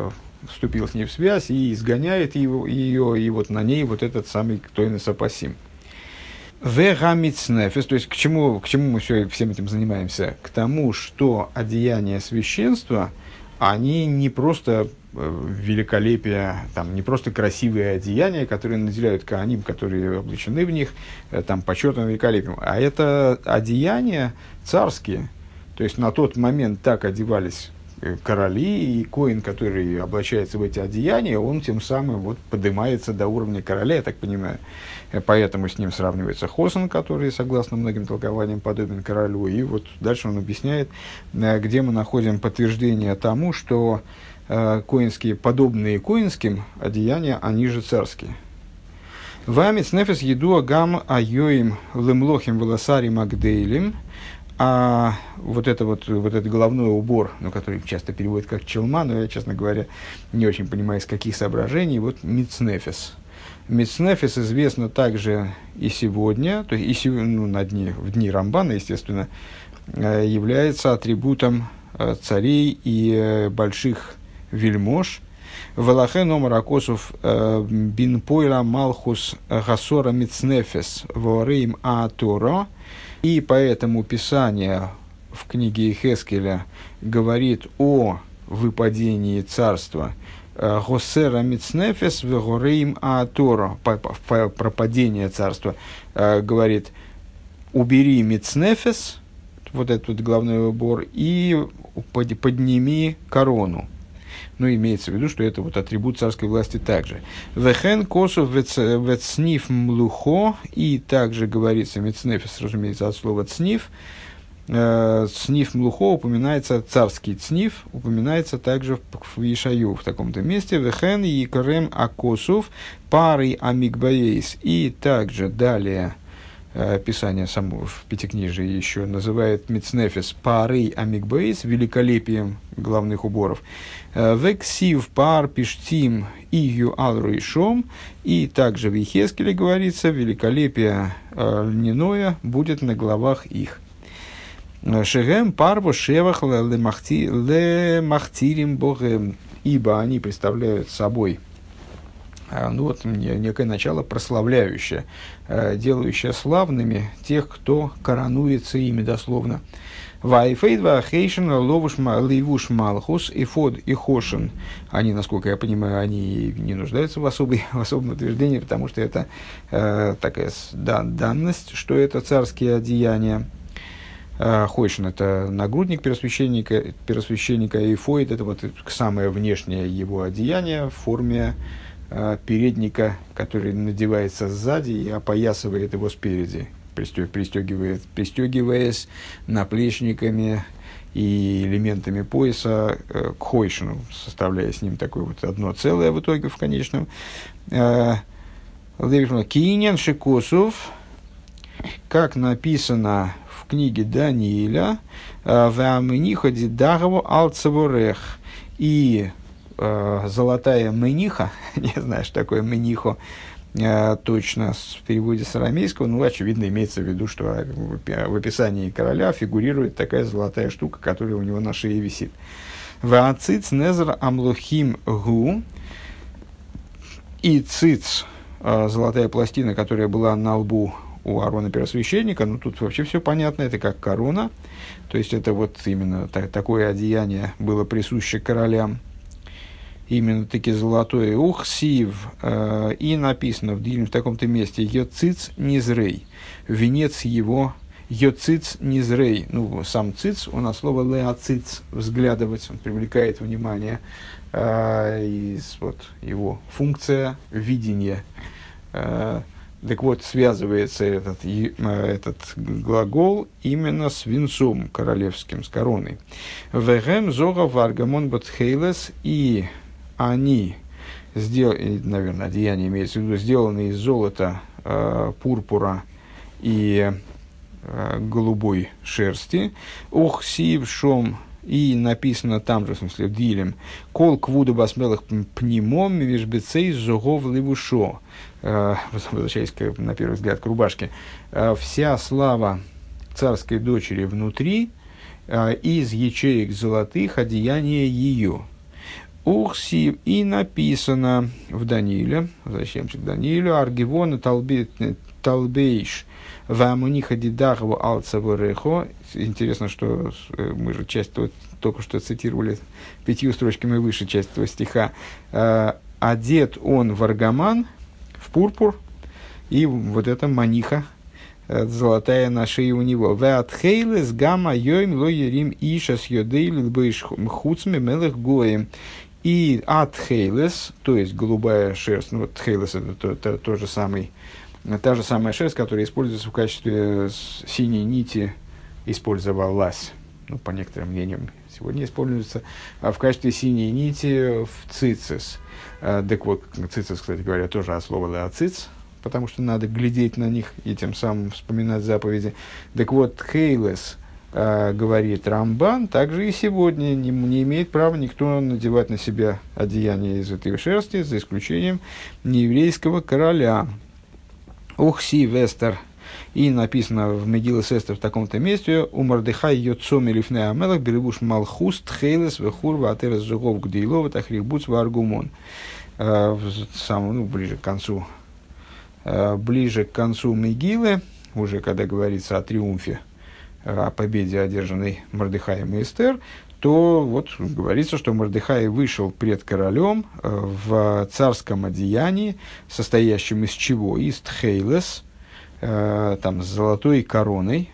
вступил с ней в связь и изгоняет ее, и вот на ней вот этот самый Тойнес Апасим. Вегамицнефес, то есть к чему мы всем этим занимаемся? К тому, что одеяния священства, они не просто великолепие, там, не просто красивые одеяния, которые наделяют коаним, которые облачены в них, там, почетным великолепием, а это одеяния царские. То есть на тот момент так одевались короли, и коин, который облачается в эти одеяния, он тем самым вот поднимается до уровня короля, я так понимаю. Поэтому с ним сравнивается Хосан, который, согласно многим толкованиям, подобен королю. И вот дальше он объясняет, где мы находим подтверждение тому, что коинские, подобные коинским одеяния, они же царские. Вамец нефес еду агам айоим лемлохим волосарим агдейлим. А вот этот головной убор, который часто переводят как челма, но я, честно говоря, не очень понимаю, из каких соображений, вот мицнефес. Мицнефес известно также и сегодня, то есть в дни Рамбана, естественно, является атрибутом царей и больших вельмож. Валахе номер акосов бин пойра малхус гасора мицнефес ворейм аторо. И поэтому Писание в книге Ихескеля говорит о выпадении царства Госера мицнефес вегорейм аторо, пропадение царства, говорит: убери мицнефес, вот этот головной убор, и подними корону. Ну, имеется в виду, что это вот атрибут царской власти также. Вехен косов ветсниф млухо, и также говорится мицнефес, разумеется, от слова цниф. Цниф млухо упоминается, царский цниф упоминается также в Ишаю в таком-то месте. Вехен и корем акосов парой амигбаейс. И также далее Писание само в Пятикнижии еще называет мицнефес парой амигбаейс, великолепием главных уборов. Вексив пар пиштим ию алруишом. И также в Ихескеле говорится: великолепие льняное будет на головах их. Шегем парво шевах лемахтирим богем. Ибо они представляют собой некое начало прославляющее, делающее славными тех, кто коронуется ими дословно. Вайфейд вахейшен ловуш ливуш малхус эфод и хошен. Они, насколько я понимаю, они не нуждаются в особом утверждении, потому что это такая данность, что это царские одеяния. Хойшин – это нагрудник первосвященника, и эфод – это вот самое внешнее его одеяние в форме передника, который надевается сзади и опоясывает его спереди, пристегиваясь наплечниками и элементами пояса к хойшину, составляя с ним такое вот одно целое в итоге в конечном. Киньян шикосов, как написано в книге Даниила, «Ваамениха дидагаву алцаворех», и золотая мениха, не знаю, что такое менихо, точно в переводе с арамейского, ну, очевидно, имеется в виду, что в описании короля фигурирует такая золотая штука, которая у него на шее висит. «Ваациц незер амлухим гу», и циц, золотая пластина, которая была на лбу у Аарона первосвященника, ну, тут вообще все понятно, это как корона, то есть это вот именно такое одеяние было присуще королям. Именно таки золотое ухсив, и написано в таком-то месте йоциц низрей, венец его йоциц низрей. Ну, сам циц, он от слова леоциц, взглядывать, он привлекает внимание, и вот его функция видения. Так вот, связывается этот глагол именно с венцом королевским, с короной. Вегем зога варгамон батхейлес, и они, наверное, одеяния имеется в виду, сделаны из золота, пурпура и голубой шерсти. Ох, сив шом, и написано там же, в смысле, в Дилем, кол квуда басмелых пнемом вишбецей зогов левушо. Возвращаясь, на первый взгляд, к рубашке. Вся слава царской дочери внутри, из ячеек золотых одеяния ее. Ухси, и написано в Данииле, возвращаемся к Даниилю, Аргивона Талбейш Вамуниха Дидахова Алцаворехо. Интересно, что мы же часть только что цитировали 5 строчками выше часть этого стиха. Одет он в аргаман, в пурпур, и вот эта маниха золотая на шее у него. Веатхейлес гамма йоим ло ерим иша с йодей лилбэйш хуцме мелых гоем. И атхейлес, то есть голубая шерсть, ну вот тхейлес это та же самая шерсть, которая используется в качестве синей нити, использовалась, ну, по некоторым мнениям, сегодня используется в качестве синей нити в цицис. Так вот, цицис, кстати говоря, тоже от слова леоциц, потому что надо глядеть на них и тем самым вспоминать заповеди. Так вот, тхейлес, говорит Рамбан, также и сегодня не имеет права никто надевать на себя одеяние из этой шерсти, за исключением нееврейского короля. Ухси Вестер. И написано в Мегилас Эстер в таком-то месте: у Мордехай йоцом лифней амелах беребуш малхус тхейлес вехур ватерес жугов гдейлова тахрих буц варгумон. Ближе к концу Мегилы, уже когда говорится о триумфе, о победе, одержанной Мордехаем и Эстер, то вот говорится, что Мордехай вышел пред королем в царском одеянии, состоящем из чего? Из тхейлес, там, с золотой короной,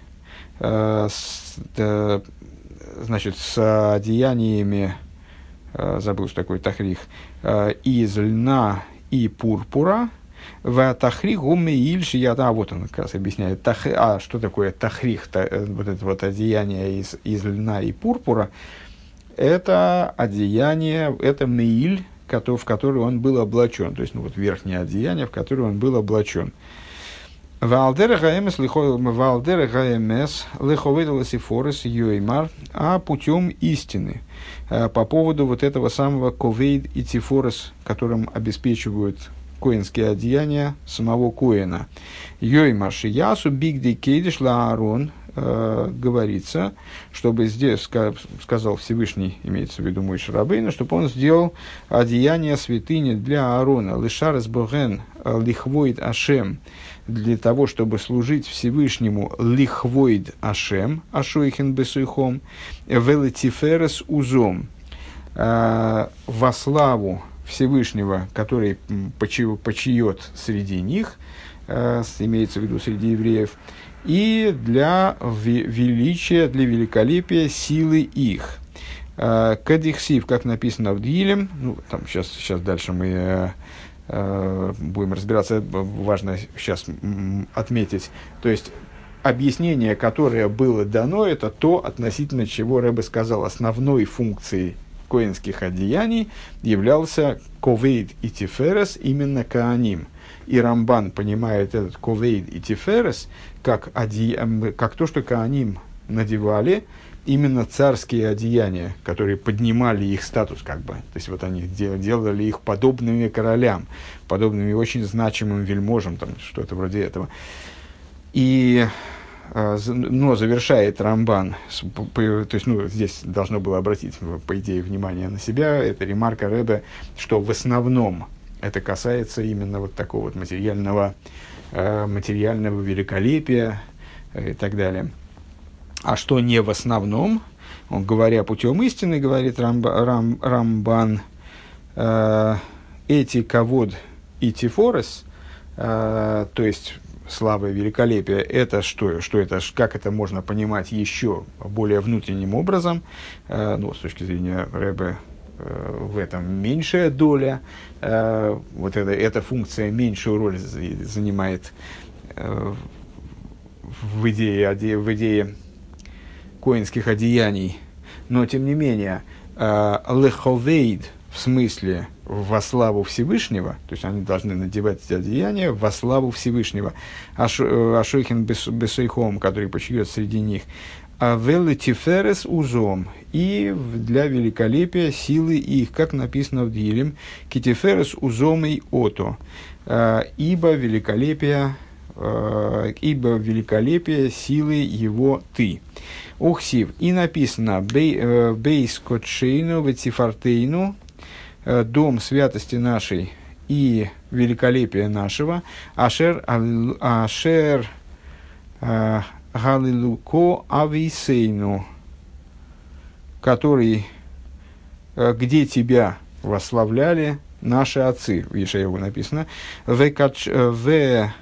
значит, с одеяниями, забыл, что такое тахрих, из льна и пурпура. В тахрих умеильши я, вот он как раз объясняет, что такое тахрих, вот это вот одеяние из льна и пурпура, это одеяние, это меиль, в который он был облачен, то есть, ну, вот верхнее одеяние, в которое он был облачен. Валдера гаэмес лиховедалас и форес йоймар, а путем истины, по поводу вот этого самого ковейд и тифорес, которым обеспечивают коэнские одеяния самого коэна. Йоймар шиясу бигдей кейдиш лаарон, говорится, чтобы здесь, сказал Всевышний, имеется в виду Моше Рабейну, чтобы он сделал одеяние святыни для Аарона, лишарес боген лихвоид ашем, для того, чтобы служить Всевышнему лихвоид ашем, ашойхен бесуйхом, велетиферес узом, во славу Всевышнего, который почиет среди них, имеется в виду среди евреев, и для величия, для великолепия силы их. Кадихсив, как написано в Дилем, ну, там сейчас дальше мы будем разбираться, важно сейчас отметить, то есть объяснение, которое было дано, это то, относительно чего Ребе сказал, основной функцией коэнских одеяний являлся ковейд и тиферес, именно кааним. И Рамбан понимает этот ковейд и тиферес как то, что кааним надевали, именно царские одеяния, которые поднимали их статус, как бы. То есть вот они делали их подобными королям, подобными очень значимым вельможам, там, что-то вроде этого. Но завершает Рамбан, то есть, ну, здесь должно было обратить, по идее, внимание на себя, это ремарка Ребе, что в основном это касается именно вот такого вот материального великолепия и так далее. А что не в основном, он, говоря путем истины, говорит Рамбан, эти кавод и тифорес, то есть слава и великолепие, это что это, как это можно понимать еще более внутренним образом, ну, с точки зрения Ребе, в этом меньшая доля, вот эта функция меньшую роль занимает в идее коэнских одеяний, но тем не менее леховейд, в смысле во славу Всевышнего, то есть они должны надевать эти одеяния во славу Всевышнего, ашойхен бесойхом, который почиет среди них, а велетиферес узом, и для великолепия силы их, как написано в Дилем, китиферес узом и ото, ибо великолепие силы его ты. Ухсив, и написано бейс котшейну ветифартейну, дом святости нашей и великолепия нашего, ашер галилуко ависейну, который, где тебя восславляли наши отцы, в Ешаяху написано, в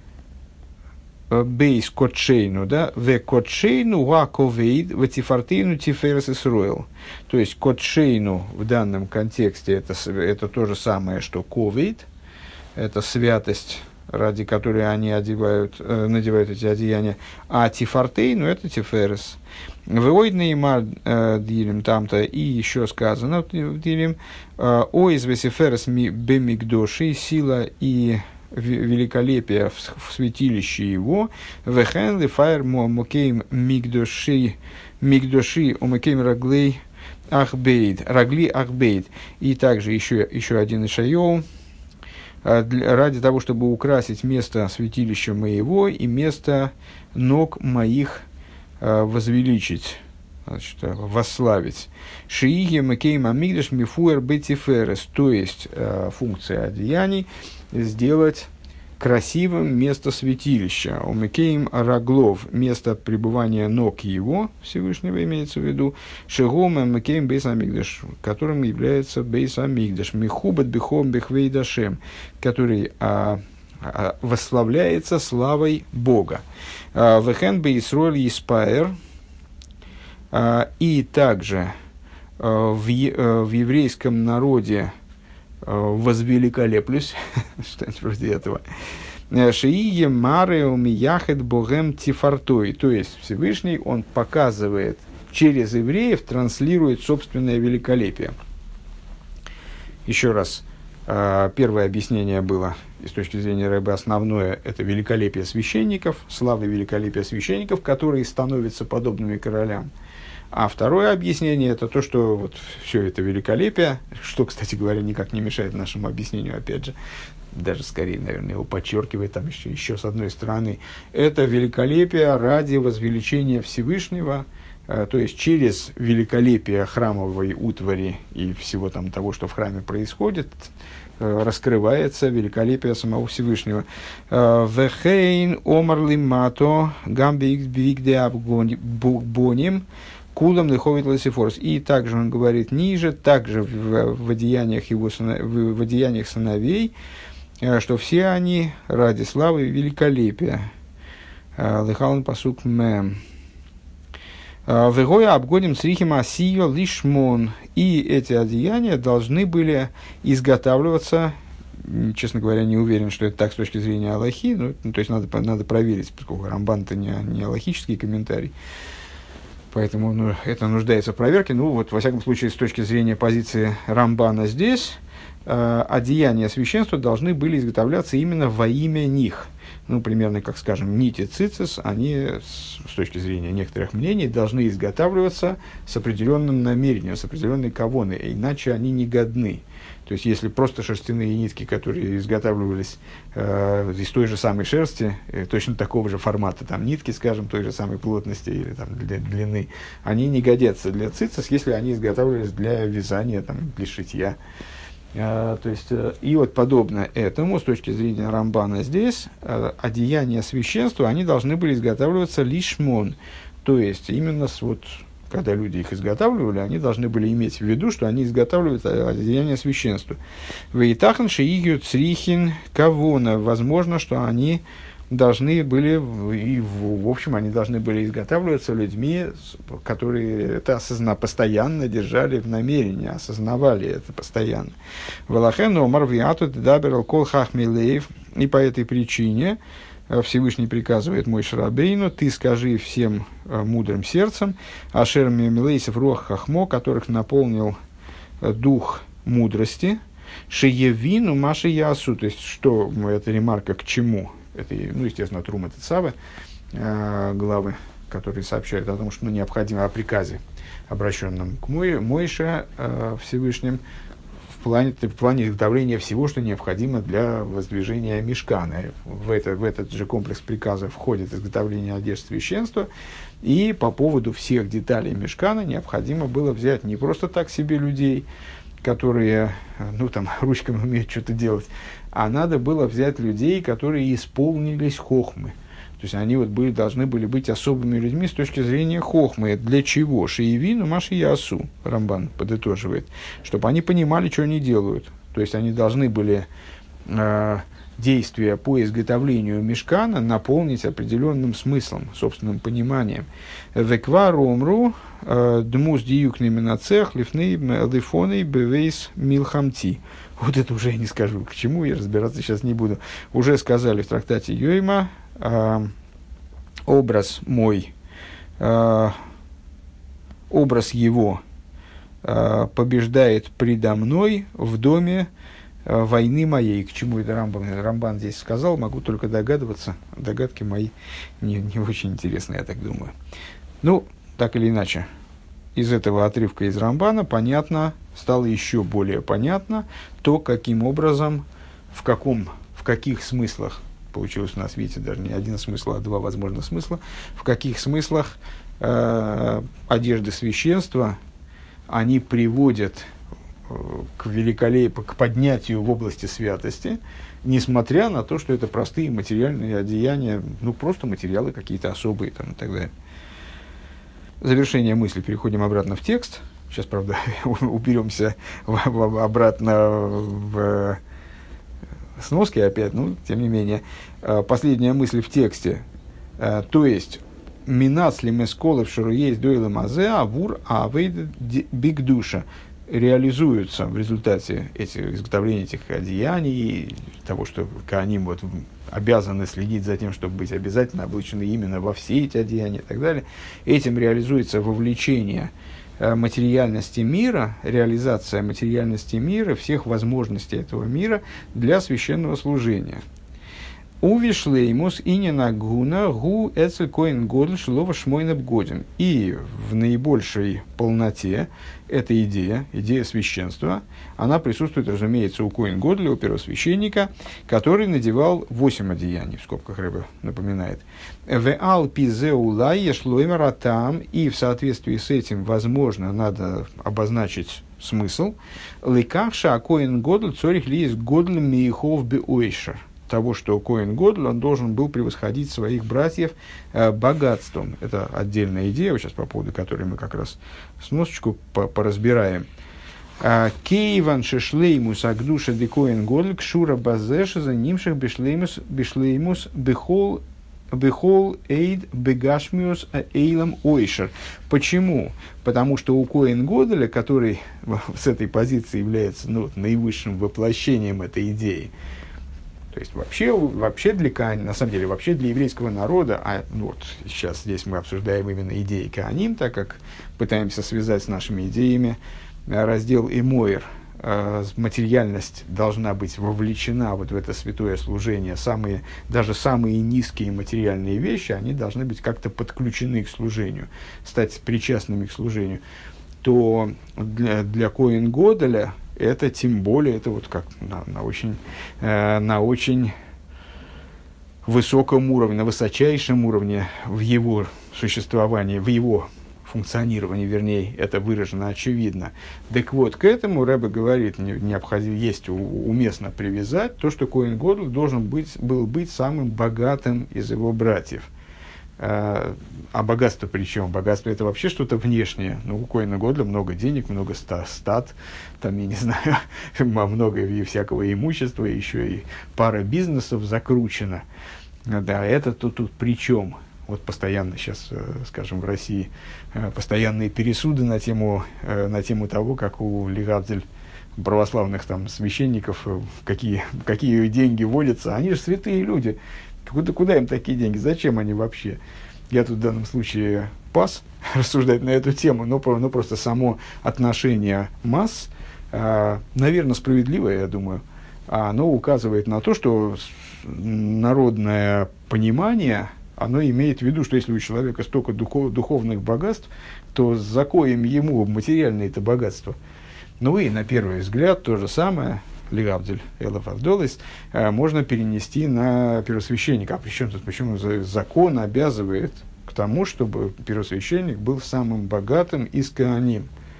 бейс котшейну, да, в котшейну ваковейд в тифартейну тиферес Исруэл. То есть котшейну в данном контексте это то же самое, что ковейд, это святость, ради которой они надевают эти одеяния, а тифартейну это тиферес. Войдный мар дилем там-то и еще сказано в дилем о извесиферес бемигдоши, сила и великолепие в святилище его, вехен лифайр мокейм мигдоши омокейм рагли ахбейд. И также еще один Ишайоу, ради того, чтобы украсить место святилища моего и место ног моих возвеличить, значит, восславить. Шииги макейм амигдаш мифуэр бетиферес, то есть функция одеяний сделать красивым место святилища. У Мекеем Раглов, место пребывания ног его, Всевышнего имеется в виду, Шигома Мекеем Бейс Амигдаш, которым является Бейс Амигдаш, Михубат Бихом Бихвейдашем, который восславляется славой Бога. Вехен Бейсроль Испаэр, и также в еврейском народе возвеликолеплюсь, что-нибудь вроде этого. Шиие мареу мияхет богем тифартой. То есть Всевышний, он показывает, через евреев транслирует собственное великолепие. Еще раз, первое объяснение было, и с точки зрения Рэбе основное, это великолепие священников, слава и великолепие священников, которые становятся подобными королям. А второе объяснение – это то, что вот все это великолепие, что, кстати говоря, никак не мешает нашему объяснению, опять же, даже скорее, наверное, его подчеркивает там еще с одной стороны, это великолепие ради возвеличения Всевышнего, то есть через великолепие храмовой утвари и всего там того, что в храме происходит, раскрывается великолепие самого Всевышнего. «Вехейн омар лимато гамби бигде абгоним кулам лиховит лесифорс». И также он говорит ниже, также в одеяниях сыновей, что все они ради славы и великолепия. Лихалан пасук мэм. Вегоя обгоним срихим асио лишмон. И эти одеяния должны были изготавливаться, честно говоря, не уверен, что это так с точки зрения алахи, то есть надо проверить, поскольку Рамбан-то не алахический комментарий, поэтому это нуждается в проверке. Вот, во всяком случае, с точки зрения позиции Рамбана здесь, одеяния священства должны были изготовляться именно во имя них. Примерно, как, скажем, нити цицис, они, с точки зрения некоторых мнений, должны изготавливаться с определенным намерением, с определенной кавоной, иначе они не годны. То есть, если просто шерстяные нитки, которые изготавливались из той же самой шерсти, точно такого же формата, там, нитки, скажем, той же самой плотности или там, для длины, они не годятся для цицис, если они изготавливались для вязания, там, для шитья. То есть, и вот подобно этому, с точки зрения Рамбана здесь, одеяния священства, они должны были изготавливаться лишмон. То есть, именно когда люди их изготавливали, они должны были иметь в виду, что они изготавливают одеяния священства. Вейтахан шиигю црихин кавона. Возможно, что они должны были, и в общем, они должны были изготавливаться людьми, которые это постоянно держали в намерении, осознавали это постоянно. Валахену марвиату даберал кол хахмилеев. И по этой причине Всевышний приказывает Моше Рабейну: ты скажи всем мудрым сердцем, ашер милейсов руах хахмо, которых наполнил дух мудрости, шеевину маши ясу. То есть, что эта ремарка к чему? Это, естественно, Трум и Тецаве, главы, которые сообщают о том, что необходимо о приказе, обращенном к Моше Всевышним, в плане изготовления всего, что необходимо для воздвижения мишкана. В этот же комплекс приказов входит изготовление одежд священства, и по поводу всех деталей мишкана необходимо было взять не просто так себе людей, которые, ну, там, ручками умеют что-то делать, а надо было взять людей, которые исполнились хохмы. То есть они вот должны были быть особыми людьми с точки зрения хохмы. Для чего? Шиевину, Маши Ясу, Рамбан подытоживает, чтобы они понимали, что они делают. То есть они должны были действия по изготовлению мишкана наполнить определенным смыслом, собственным пониманием. Веквару умру дмус диюкни минацех лифней лифоной бевейс милхамти. Вот это уже я не скажу, к чему, я разбираться сейчас не буду. Уже сказали в трактате Йойма, образ мой, образ его побеждает предо мной в доме войны моей. К чему это Рамбан здесь сказал, могу только догадываться. Догадки мои не очень интересны, я так думаю. Ну, так или иначе, из этого отрывка из Рамбана стало еще более понятно то, каким образом, в каких смыслах, получилось у нас, видите, даже не один смысл, а два, возможно, смысла, в каких смыслах одежды священства, они приводят к великолепию, к поднятию в области святости, несмотря на то, что это простые материальные одеяния, ну, просто материалы какие-то особые там, и так далее. Завершение мысли. Переходим обратно в текст. Сейчас, правда, уберемся обратно в сноски опять, но тем не менее. Последняя мысль в тексте. То есть, «Минас ли месколов шуруейс дойлы мазе авур авейд биг душа» реализуются в результате изготовления этих одеяний, того, что коаним вот обязаны следить за тем, чтобы быть обязательно облачены именно во все эти одеяния и так далее. Этим реализуется вовлечение материальности мира, реализация материальности мира, всех возможностей этого мира для священного служения. Увишлеймус и не нагуна гу эцель коин годль шлова шмойнаб годин. И в наибольшей полноте эта идея священства, она присутствует, разумеется, у коин годля, у первосвященника, который надевал 8 одеяний, в скобках Ребе напоминает. В алпи зеулай ешлоймер там, и в соответствии с этим, возможно, надо обозначить смысл. Лекахша коин годль цорих ли из годль мейхов беойшер. Того, что Коэн Годль, он должен был превосходить своих братьев богатством. Это отдельная идея, сейчас по поводу которой мы как раз сносочку поразбираем. Кейван шешлеймус агдуша де Коэн Годль кшура базеша за нимших бишлеймус бехол эйд бегашмиус эйлам ойшер. Почему? Потому что у Коэн Годля, который с этой позиции является наивысшим воплощением этой идеи, то есть вообще для Коаним, на самом деле, вообще для еврейского народа, сейчас здесь мы обсуждаем именно идеи Коаним, так как пытаемся связать с нашими идеями раздел Эмоэр, материальность должна быть вовлечена вот в это святое служение, даже самые низкие материальные вещи, они должны быть как-то подключены к служению, стать причастными к служению, то для Коэн Годля это тем более, это вот как на очень высоком уровне, на высочайшем уровне в его существовании, в его функционировании, вернее, это выражено очевидно. Так вот, к этому Ребе говорит, уместно привязать то, что Коэн Годл должен был быть самым богатым из его братьев. А богатство причем? Богатство это вообще что-то внешнее. У Коэна Годля много денег, много стат, там, я не знаю, много всякого имущества, еще и пара бизнесов закручена. Да, это тут причем? Вот постоянно сейчас, скажем, в России постоянные пересуды на тему того, как у лигавдель православных там священников, какие деньги водятся. Они же святые люди. Куда им такие деньги? Зачем они вообще? Я тут в данном случае пас рассуждать на эту тему, но просто само отношение масс, наверное, справедливое, я думаю, оно указывает на то, что народное понимание, оно имеет в виду, что если у человека столько духовных богатств, то за коем ему материальное это богатство. И на первый взгляд то же самое, Лигавдель Элаф Авдолис, можно перенести на первосвященника. А почему закон обязывает к тому, чтобы первосвященник был самым богатым из Коаним?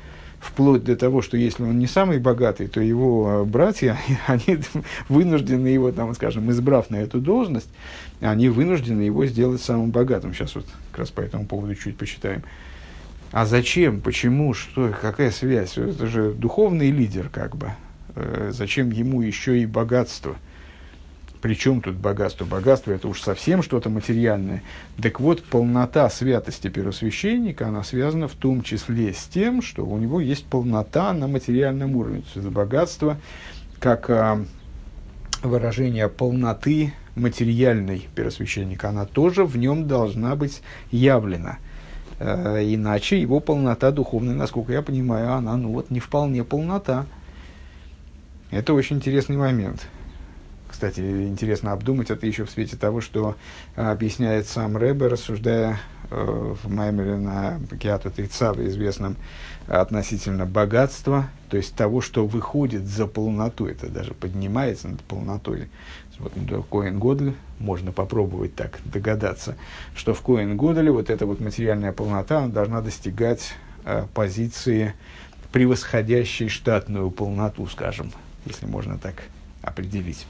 вплоть до того, что если он не самый богатый, то его братья, они вынуждены его, там, скажем, избрав на эту должность, они вынуждены его сделать самым богатым. Сейчас вот как раз по этому поводу чуть почитаем. А зачем, почему, что, какая связь? Это же духовный лидер, как бы. Зачем ему еще и богатство? Причем тут богатство? Богатство – это уж совсем что-то материальное. Так вот, полнота святости первосвященника, она связана в том числе с тем, что у него есть полнота на материальном уровне. То есть это богатство как выражение полноты материальной первосвященника, она тоже в нем должна быть явлена. Иначе его полнота духовная, насколько я понимаю, она не вполне полнота. Это очень интересный момент. Кстати, интересно обдумать это еще в свете того, что объясняет сам Ребе, рассуждая в Маймере на Киату Тейцаве известном относительно богатства, то есть того, что выходит за полноту, это даже поднимается над полнотой. Вот Коэн Годель, можно попробовать так догадаться, что в Коэн Годеле вот эта вот материальная полнота она должна достигать позиции, превосходящей штатную полноту, скажем, если можно так определить.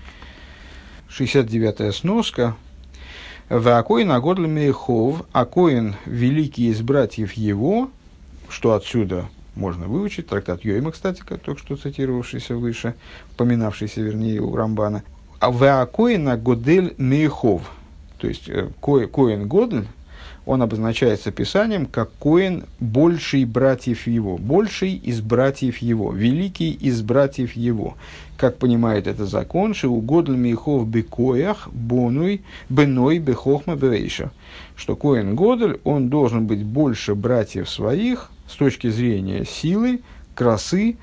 69-я сноска. «Ваакоин агодль мейхов, акоин великий из братьев его», что отсюда можно выучить, трактат Йойма, кстати, как только что цитировавшийся выше, упоминавшийся, вернее, у Рамбана. А «Ваакоин агодель мейхов», то есть Коэн Годель, он обозначается Писанием как Коэн больший братьев его, больший из братьев его, великий из братьев его. Как понимает это закон, что у Годель мейхов бекоях бонуй беной бехохма бейша, что Коэн Годель, он должен быть больше братьев своих с точки зрения силы, красоты,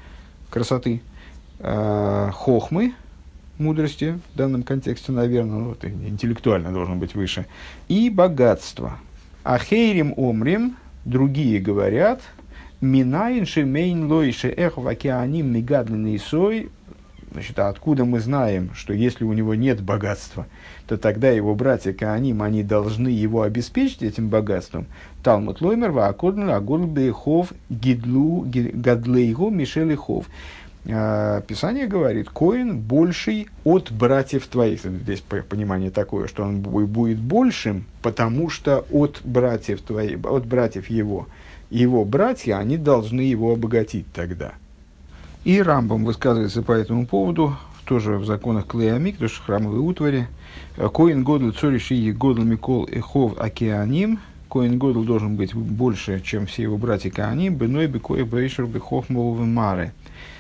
хохмы, мудрости в данном контексте, наверное, интеллектуально должен быть выше, и богатства. А хейрим омрим, другие говорят, минаин шемейн лойше эх вакианим мигадленный сой. Значит, а откуда мы знаем, что если у него нет богатства, то тогда его братья Кааним, они должны его обеспечить этим богатством. Талмуд лоймер ваакодн агол бейхов гидлу гадлейгу мишелихов. Писание говорит, Коэн больший от братьев твоих. Здесь понимание такое, что он будет большим, потому что от братьев твоих, от братьев его братья, они должны его обогатить тогда. И Рамбам высказывается по этому поводу, тоже в законах Клея Микдош, храмовой утвари. Коэн Годель цориш и Годель Микол Эхов Океаним. Коэн Годель должен быть больше, чем все его братья Кааним. Беной бекоэх бейшер бехохмовы мары.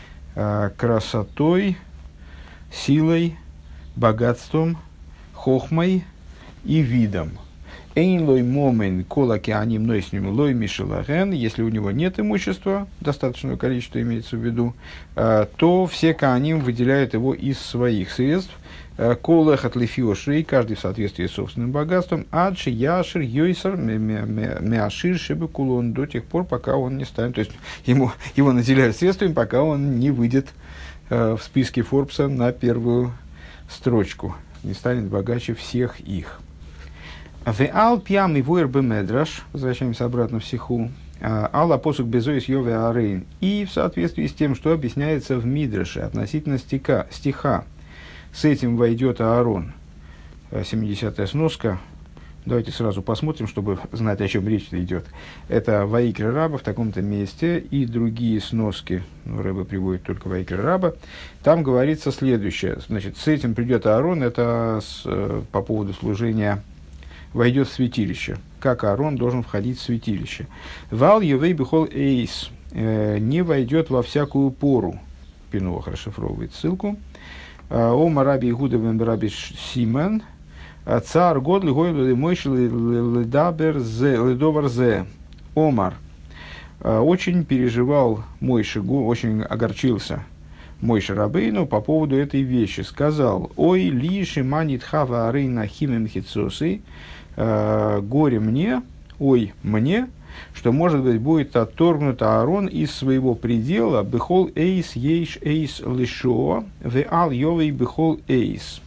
Красотой, силой, богатством, хохмой и видом. Эйн лой момен колаки аним нойсним лой мишелахен. Если у него нет имущества, достаточное количество имеется в виду, то все кааним выделяют его из своих средств. Колах от лефиошей, каждый в соответствии с собственным богатством. Адши яшир йойсар мяшир шебекулон, до тех пор, пока он не станет, то есть его наделяют средствами, пока он не выйдет в списке Форбса на первую строчку, не станет богаче всех их. Веал пьям и вуэр бемедраш, возвращаемся обратно в сиху. Алла посук безоис йове арейн. И в соответствии с тем, что объясняется в Мидраше относительно стиха. С этим войдет Аарон. 70-я сноска. Давайте сразу посмотрим, чтобы знать, о чем речь идет. Это Ваикра Раба в таком-то месте и другие сноски. Рэбе приводит только Ваикра Раба. Там говорится следующее. Значит, с этим придет Аарон. Это по поводу служения. Войдет в святилище. Как Аарон должен входить в святилище. Вал евей бихол эйс. Не войдет во всякую пору. Пинуах расшифровывает ссылку. Ома раби Игуда бен раби Симон. Цар год лигой мойши ледабер ледовар зе. Омар. Очень переживал Мойше, очень огорчился Мойше Рабейну по поводу этой вещи. Сказал: ой, лиши манит хава арейна химем хитсосы. Горе мне, ой, мне, что, может быть, будет отторгнут Аарон из своего предела, бехол эйс ейш эйс лишоа, веал йовей бехол эйс.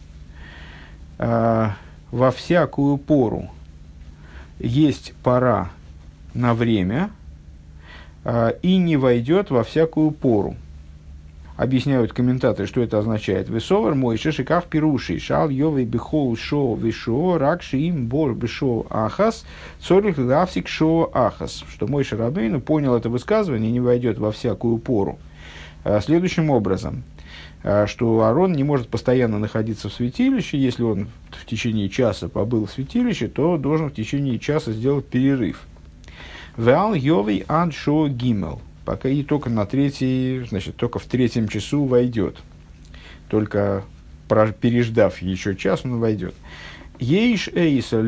Во всякую пору есть пора на время, и не войдет во всякую пору. Объясняют комментаторы, что это означает. Весовар мой шишикав пируши, шал йовый бихол шо вишо, ракши им бор бишо ахас, цорих лавсик шо ахас. Что Моше Рабейну понял это высказывание и не войдет во всякую пору. Следующим образом, что Аарон не может постоянно находиться в святилище. Если он в течение часа побыл в святилище, то должен в течение часа сделать перерыв. Веал йовый ад шо гимел. Пока и только на третий, значит, только в третьем часу войдет. Только переждав еще час, он войдет. Ейш эйса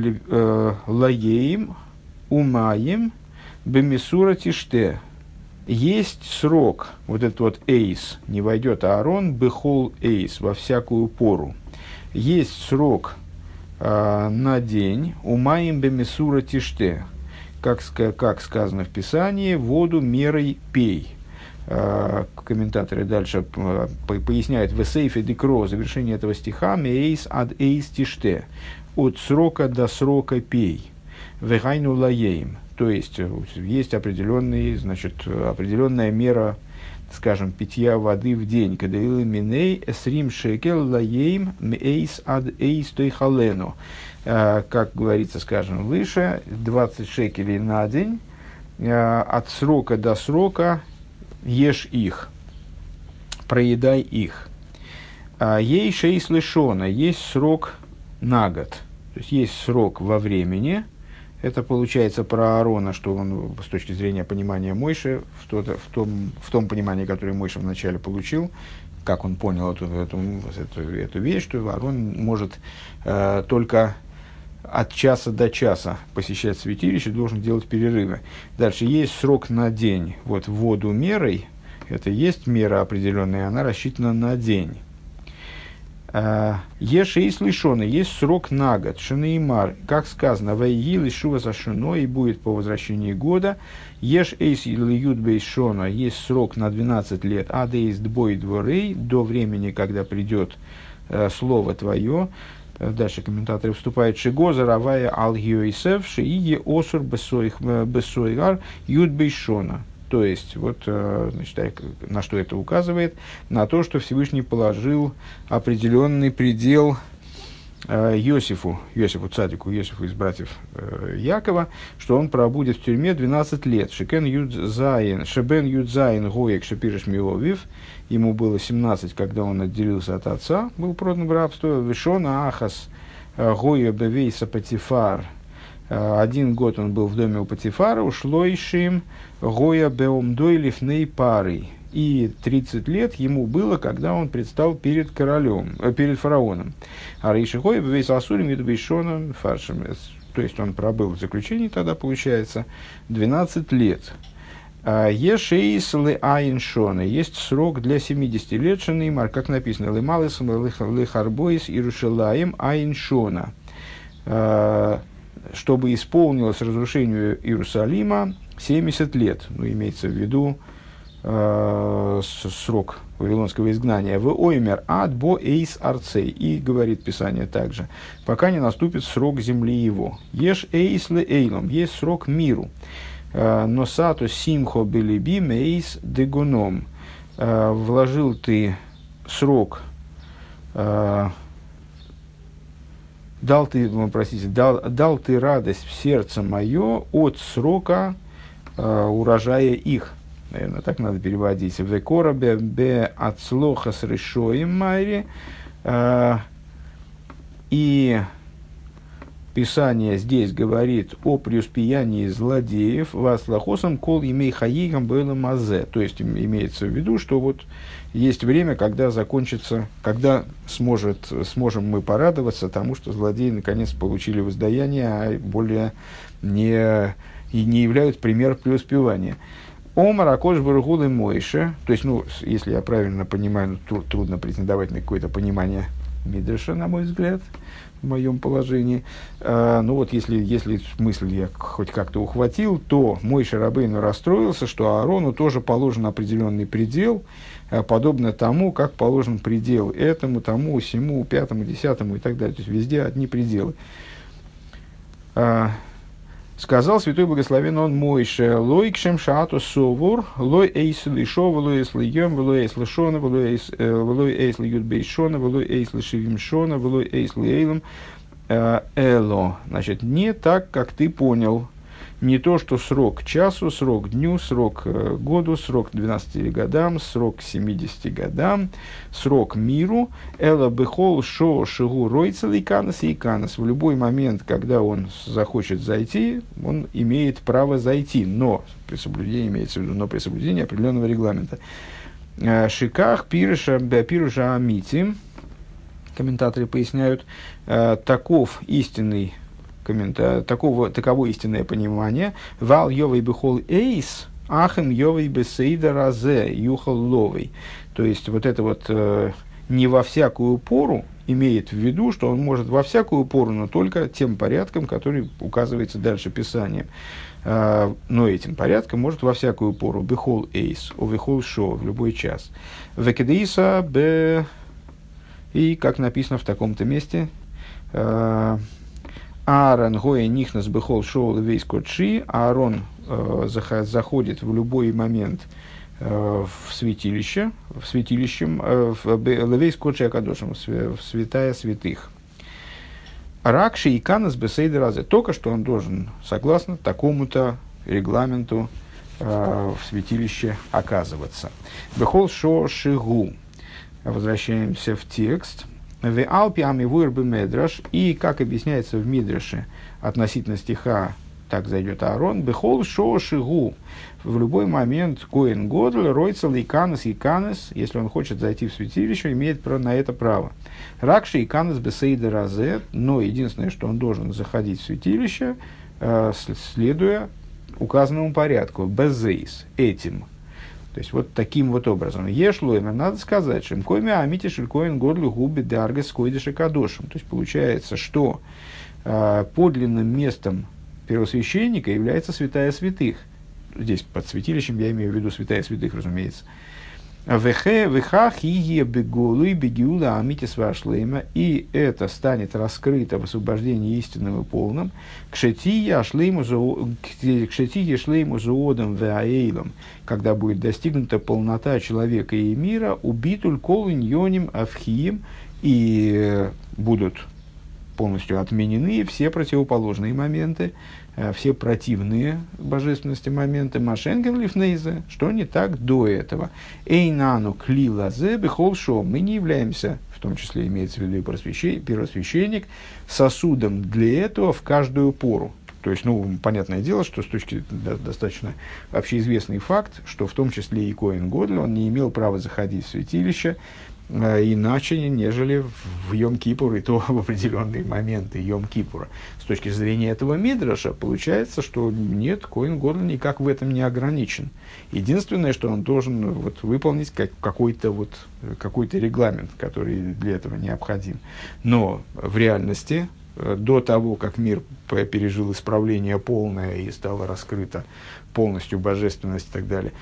лаеим умаем бемисура тиште. Есть срок, вот этот вот эйс, не войдет Аарон, бехол эйс, во всякую пору. Есть срок на день, умаем бемисура тиште. Как сказано в Писании, воду мерой пей. Комментаторы дальше поясняют, в сейфе декро, завершение этого стиха, мейс ад эйс тиште, от срока до срока пей, вегайну лаеем, то есть есть определенная мера, скажем, питья воды в день, когда миней эсрим шекел лаеем мейс ад эйс тойхалену. Как говорится, скажем, выше, 20 шекелей на день, от срока до срока ешь их, проедай их. Ей шейс лишона, есть срок на год, то есть есть срок во времени. Это получается про Аарона, что он с точки зрения понимания Мойши, в том понимании, которое Мойша вначале получил, как он понял эту вещь, что Аарон может только от часа до часа посещать святилище, должен делать перерывы. Дальше есть срок на день. Вот воду мерой, это есть мера определенная, она рассчитана на день. Ешь и слышоны, есть срок на год. Шинеймар, как сказано, вайгил и шува за шино, и будет по возвращении года. Еш эйс или ют бейшона, есть срок на 12 лет. Адеис дбой дворей, до времени, когда придет слово твое. Дальше комментаторы вступают. Шигоза равая алгиоисев шииги осур бесойгар ют бейшона. То есть, вот, значит, на что это указывает? На то, что Всевышний положил определенный предел Йосифу Цадику, Йосифу из братьев Якова, что он пробудет в тюрьме 12 лет. Шебен Юдзайн Гоек Шапириш Миовив, ему было 17, когда он отделился от отца, был продан в рабство. Вишона Ахас Гоя Бевейса Патифар, 1 год он был в доме у Патифара, ушло ишим Гоя Беомдой Лифней Парой. И 30 лет ему было, когда он предстал перед королем, перед фараоном. А Рейши Гоя весь Асурим и Бейшоном Фаршем. То есть он пробыл в заключении тогда, получается, 12 лет. Ешейс ле айншона. Есть срок для 70 лет шанеймар, как написано, лемалыс лехарбоис Иерушалаим айншона. Чтобы исполнилось разрушению Иерусалима 70 лет. Ну, имеется в виду срок вавилонского изгнания. В оймер ад бо эйс арцей. И говорит Писание также, пока не наступит срок земли его. Еш эйс ле эйлом. Есть срок миру. Но сату симхо белиби мейс дегуном. Вложил ты срок, дал ты радость в сердце мое от срока урожая их. Наверное, так надо переводить. В коробе бе ацлоха с решоем майри. И Писание здесь говорит о преуспеянии злодеев васлахосом кол имей хаигам было мазе. То есть имеется в виду, что вот есть время, когда закончится, когда сможем мы порадоваться тому, что злодеи наконец получили воздаяние, а более не являются примером преуспевания. Омар Акош Барухул и Мойше, то есть, ну, если я правильно понимаю, трудно претендовать на какое-то понимание Мидраша, на мой взгляд, в моем положении. Ну вот, если мысль я хоть как-то ухватил, то Моше Рабейну расстроился, что Аарону тоже положен определенный предел, подобно тому, как положен предел этому, тому, сему, пятому, десятому и так далее. То есть везде одни пределы. Сказал святой благословен он Мойше: лойкшем шаату совур, лой эйс лишова, лой эйс льем, лой эйс лишона, лой эйс льют бейшона, лой эйс лишивим шона, лой эйс лейлом эло. Значит, не так, как ты понял. Не то, что срок часу, срок дню, срок году, срок 12 годам, срок 70 годам, срок миру. Эла бехол шо шигу ройцел иканас и иканас. В любой момент, когда он захочет зайти, он имеет право зайти, но при соблюдении, имеется в виду, но при соблюдении определенного регламента. Шиках пируша амити. Комментаторы поясняют, таков истинный таково истинное понимание. Вал йовей бехол эйс, ахем йовей бесейда разе, юхал ловей. То есть, вот это вот не во всякую пору имеет в виду, что он может во всякую пору, но только тем порядком, который указывается дальше Писанием. Но этим порядком может во всякую пору. Бехол эйс, о бехол шо, в любой час. Векедеиса б... И, как написано в таком-то месте, Аарон гоя нихнас бехол шоу левейс кодши. Аарон заходит в любой момент в святилище, в левейс кодши акадошем, в святая святых. Ракши и канас бесейда разе. Только что он должен, согласно такому-то регламенту, в святилище оказываться. Бехол шо шигу. Возвращаемся в текст. В Алпиаме вырбы медраш. И, как объясняется в Мидраше относительно стиха «Так зайдет Аарон», «Бехол шо шигу». В любой момент Коэн Годль, Ройцел и Канес, если он хочет зайти в святилище, имеет на это право. Ракши и Канес бесейда разе. Но единственное, что он должен заходить в святилище, следуя указанному порядку. Безейс. Этим. То есть, вот таким вот образом. Ешлуэмер, надо сказать, что мкойме амити шелькоин годлю губи даргас койдыша кадошем. То есть, получается, что подлинным местом первосвященника является святая святых. Здесь под святилищем я имею в виду святая святых, разумеется. И это станет раскрыто в освобождении истинным и полным. Когда будет достигнута полнота человека и мира, убитуль колыньоним авхиим, и будут полностью отменены все противоположные моменты, все противные божественности моменты. Машенген лифнейзе, что не так до этого. Эйнану клилазе бехол шо. Мы не являемся, в том числе имеется в виду и первосвященник, сосудом для этого в каждую пору. То есть, понятное дело, что с точки достаточно общеизвестный факт, что в том числе и Коэн Годль, он не имел права заходить в святилище иначе, нежели в Йом-Кипур, и то в определенные моменты Йом-Кипура. С точки зрения этого Мидраша, получается, что нет, Коэн Годль никак в этом не ограничен. Единственное, что он должен выполнить какой-то регламент, который для этого необходим. Но в реальности, до того, как мир пережил исправление полное и стала раскрыта полностью божественность и так далее,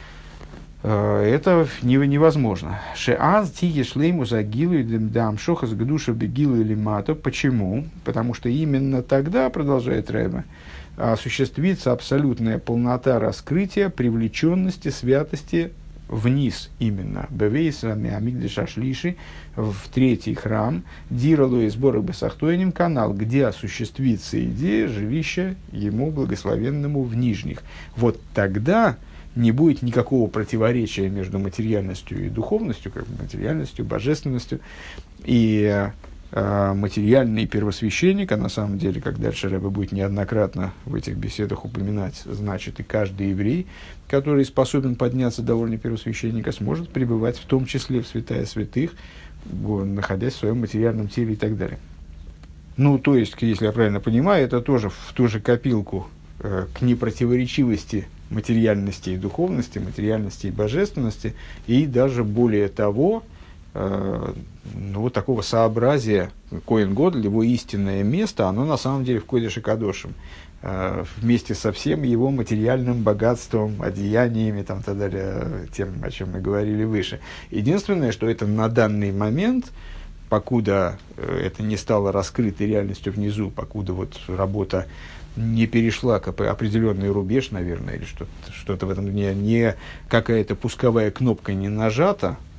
это невозможно. Шеаз тиге шлейму загилу дам шохас гдуша бегилу или мато. Почему? Потому что именно тогда, продолжает Рэбе, осуществится абсолютная полнота раскрытия, привлеченности, святости вниз именно. Бевейсрами амигдыша шлиши, в третий храм, диралу и сборы бесахтойним канал, где осуществится идея жилища ему благословенному в нижних. Вот тогда не будет никакого противоречия между материальностью и духовностью, как бы материальностью, божественностью. И материальный первосвященник, а на самом деле, как дальше Рэбе будет неоднократно в этих беседах упоминать, значит, и каждый еврей, который способен подняться до уровня первосвященника, сможет пребывать в том числе в святая святых, находясь в своем материальном теле и так далее. То есть, если я правильно понимаю, это тоже в ту же копилку к непротиворечивости материальности и духовности, материальности и божественности, и даже более того, такого сообразия Коэн Годль, его истинное место, оно на самом деле в Койдеш ха-Кадошим, вместе со всем его материальным богатством, одеяниями, тем, о чем мы говорили выше. Единственное, что это на данный момент покуда это не стало раскрытой реальностью внизу, покуда вот работа не перешла к определенный рубеж, наверное, или что-то в этом, не какая-то пусковая кнопка не нажата,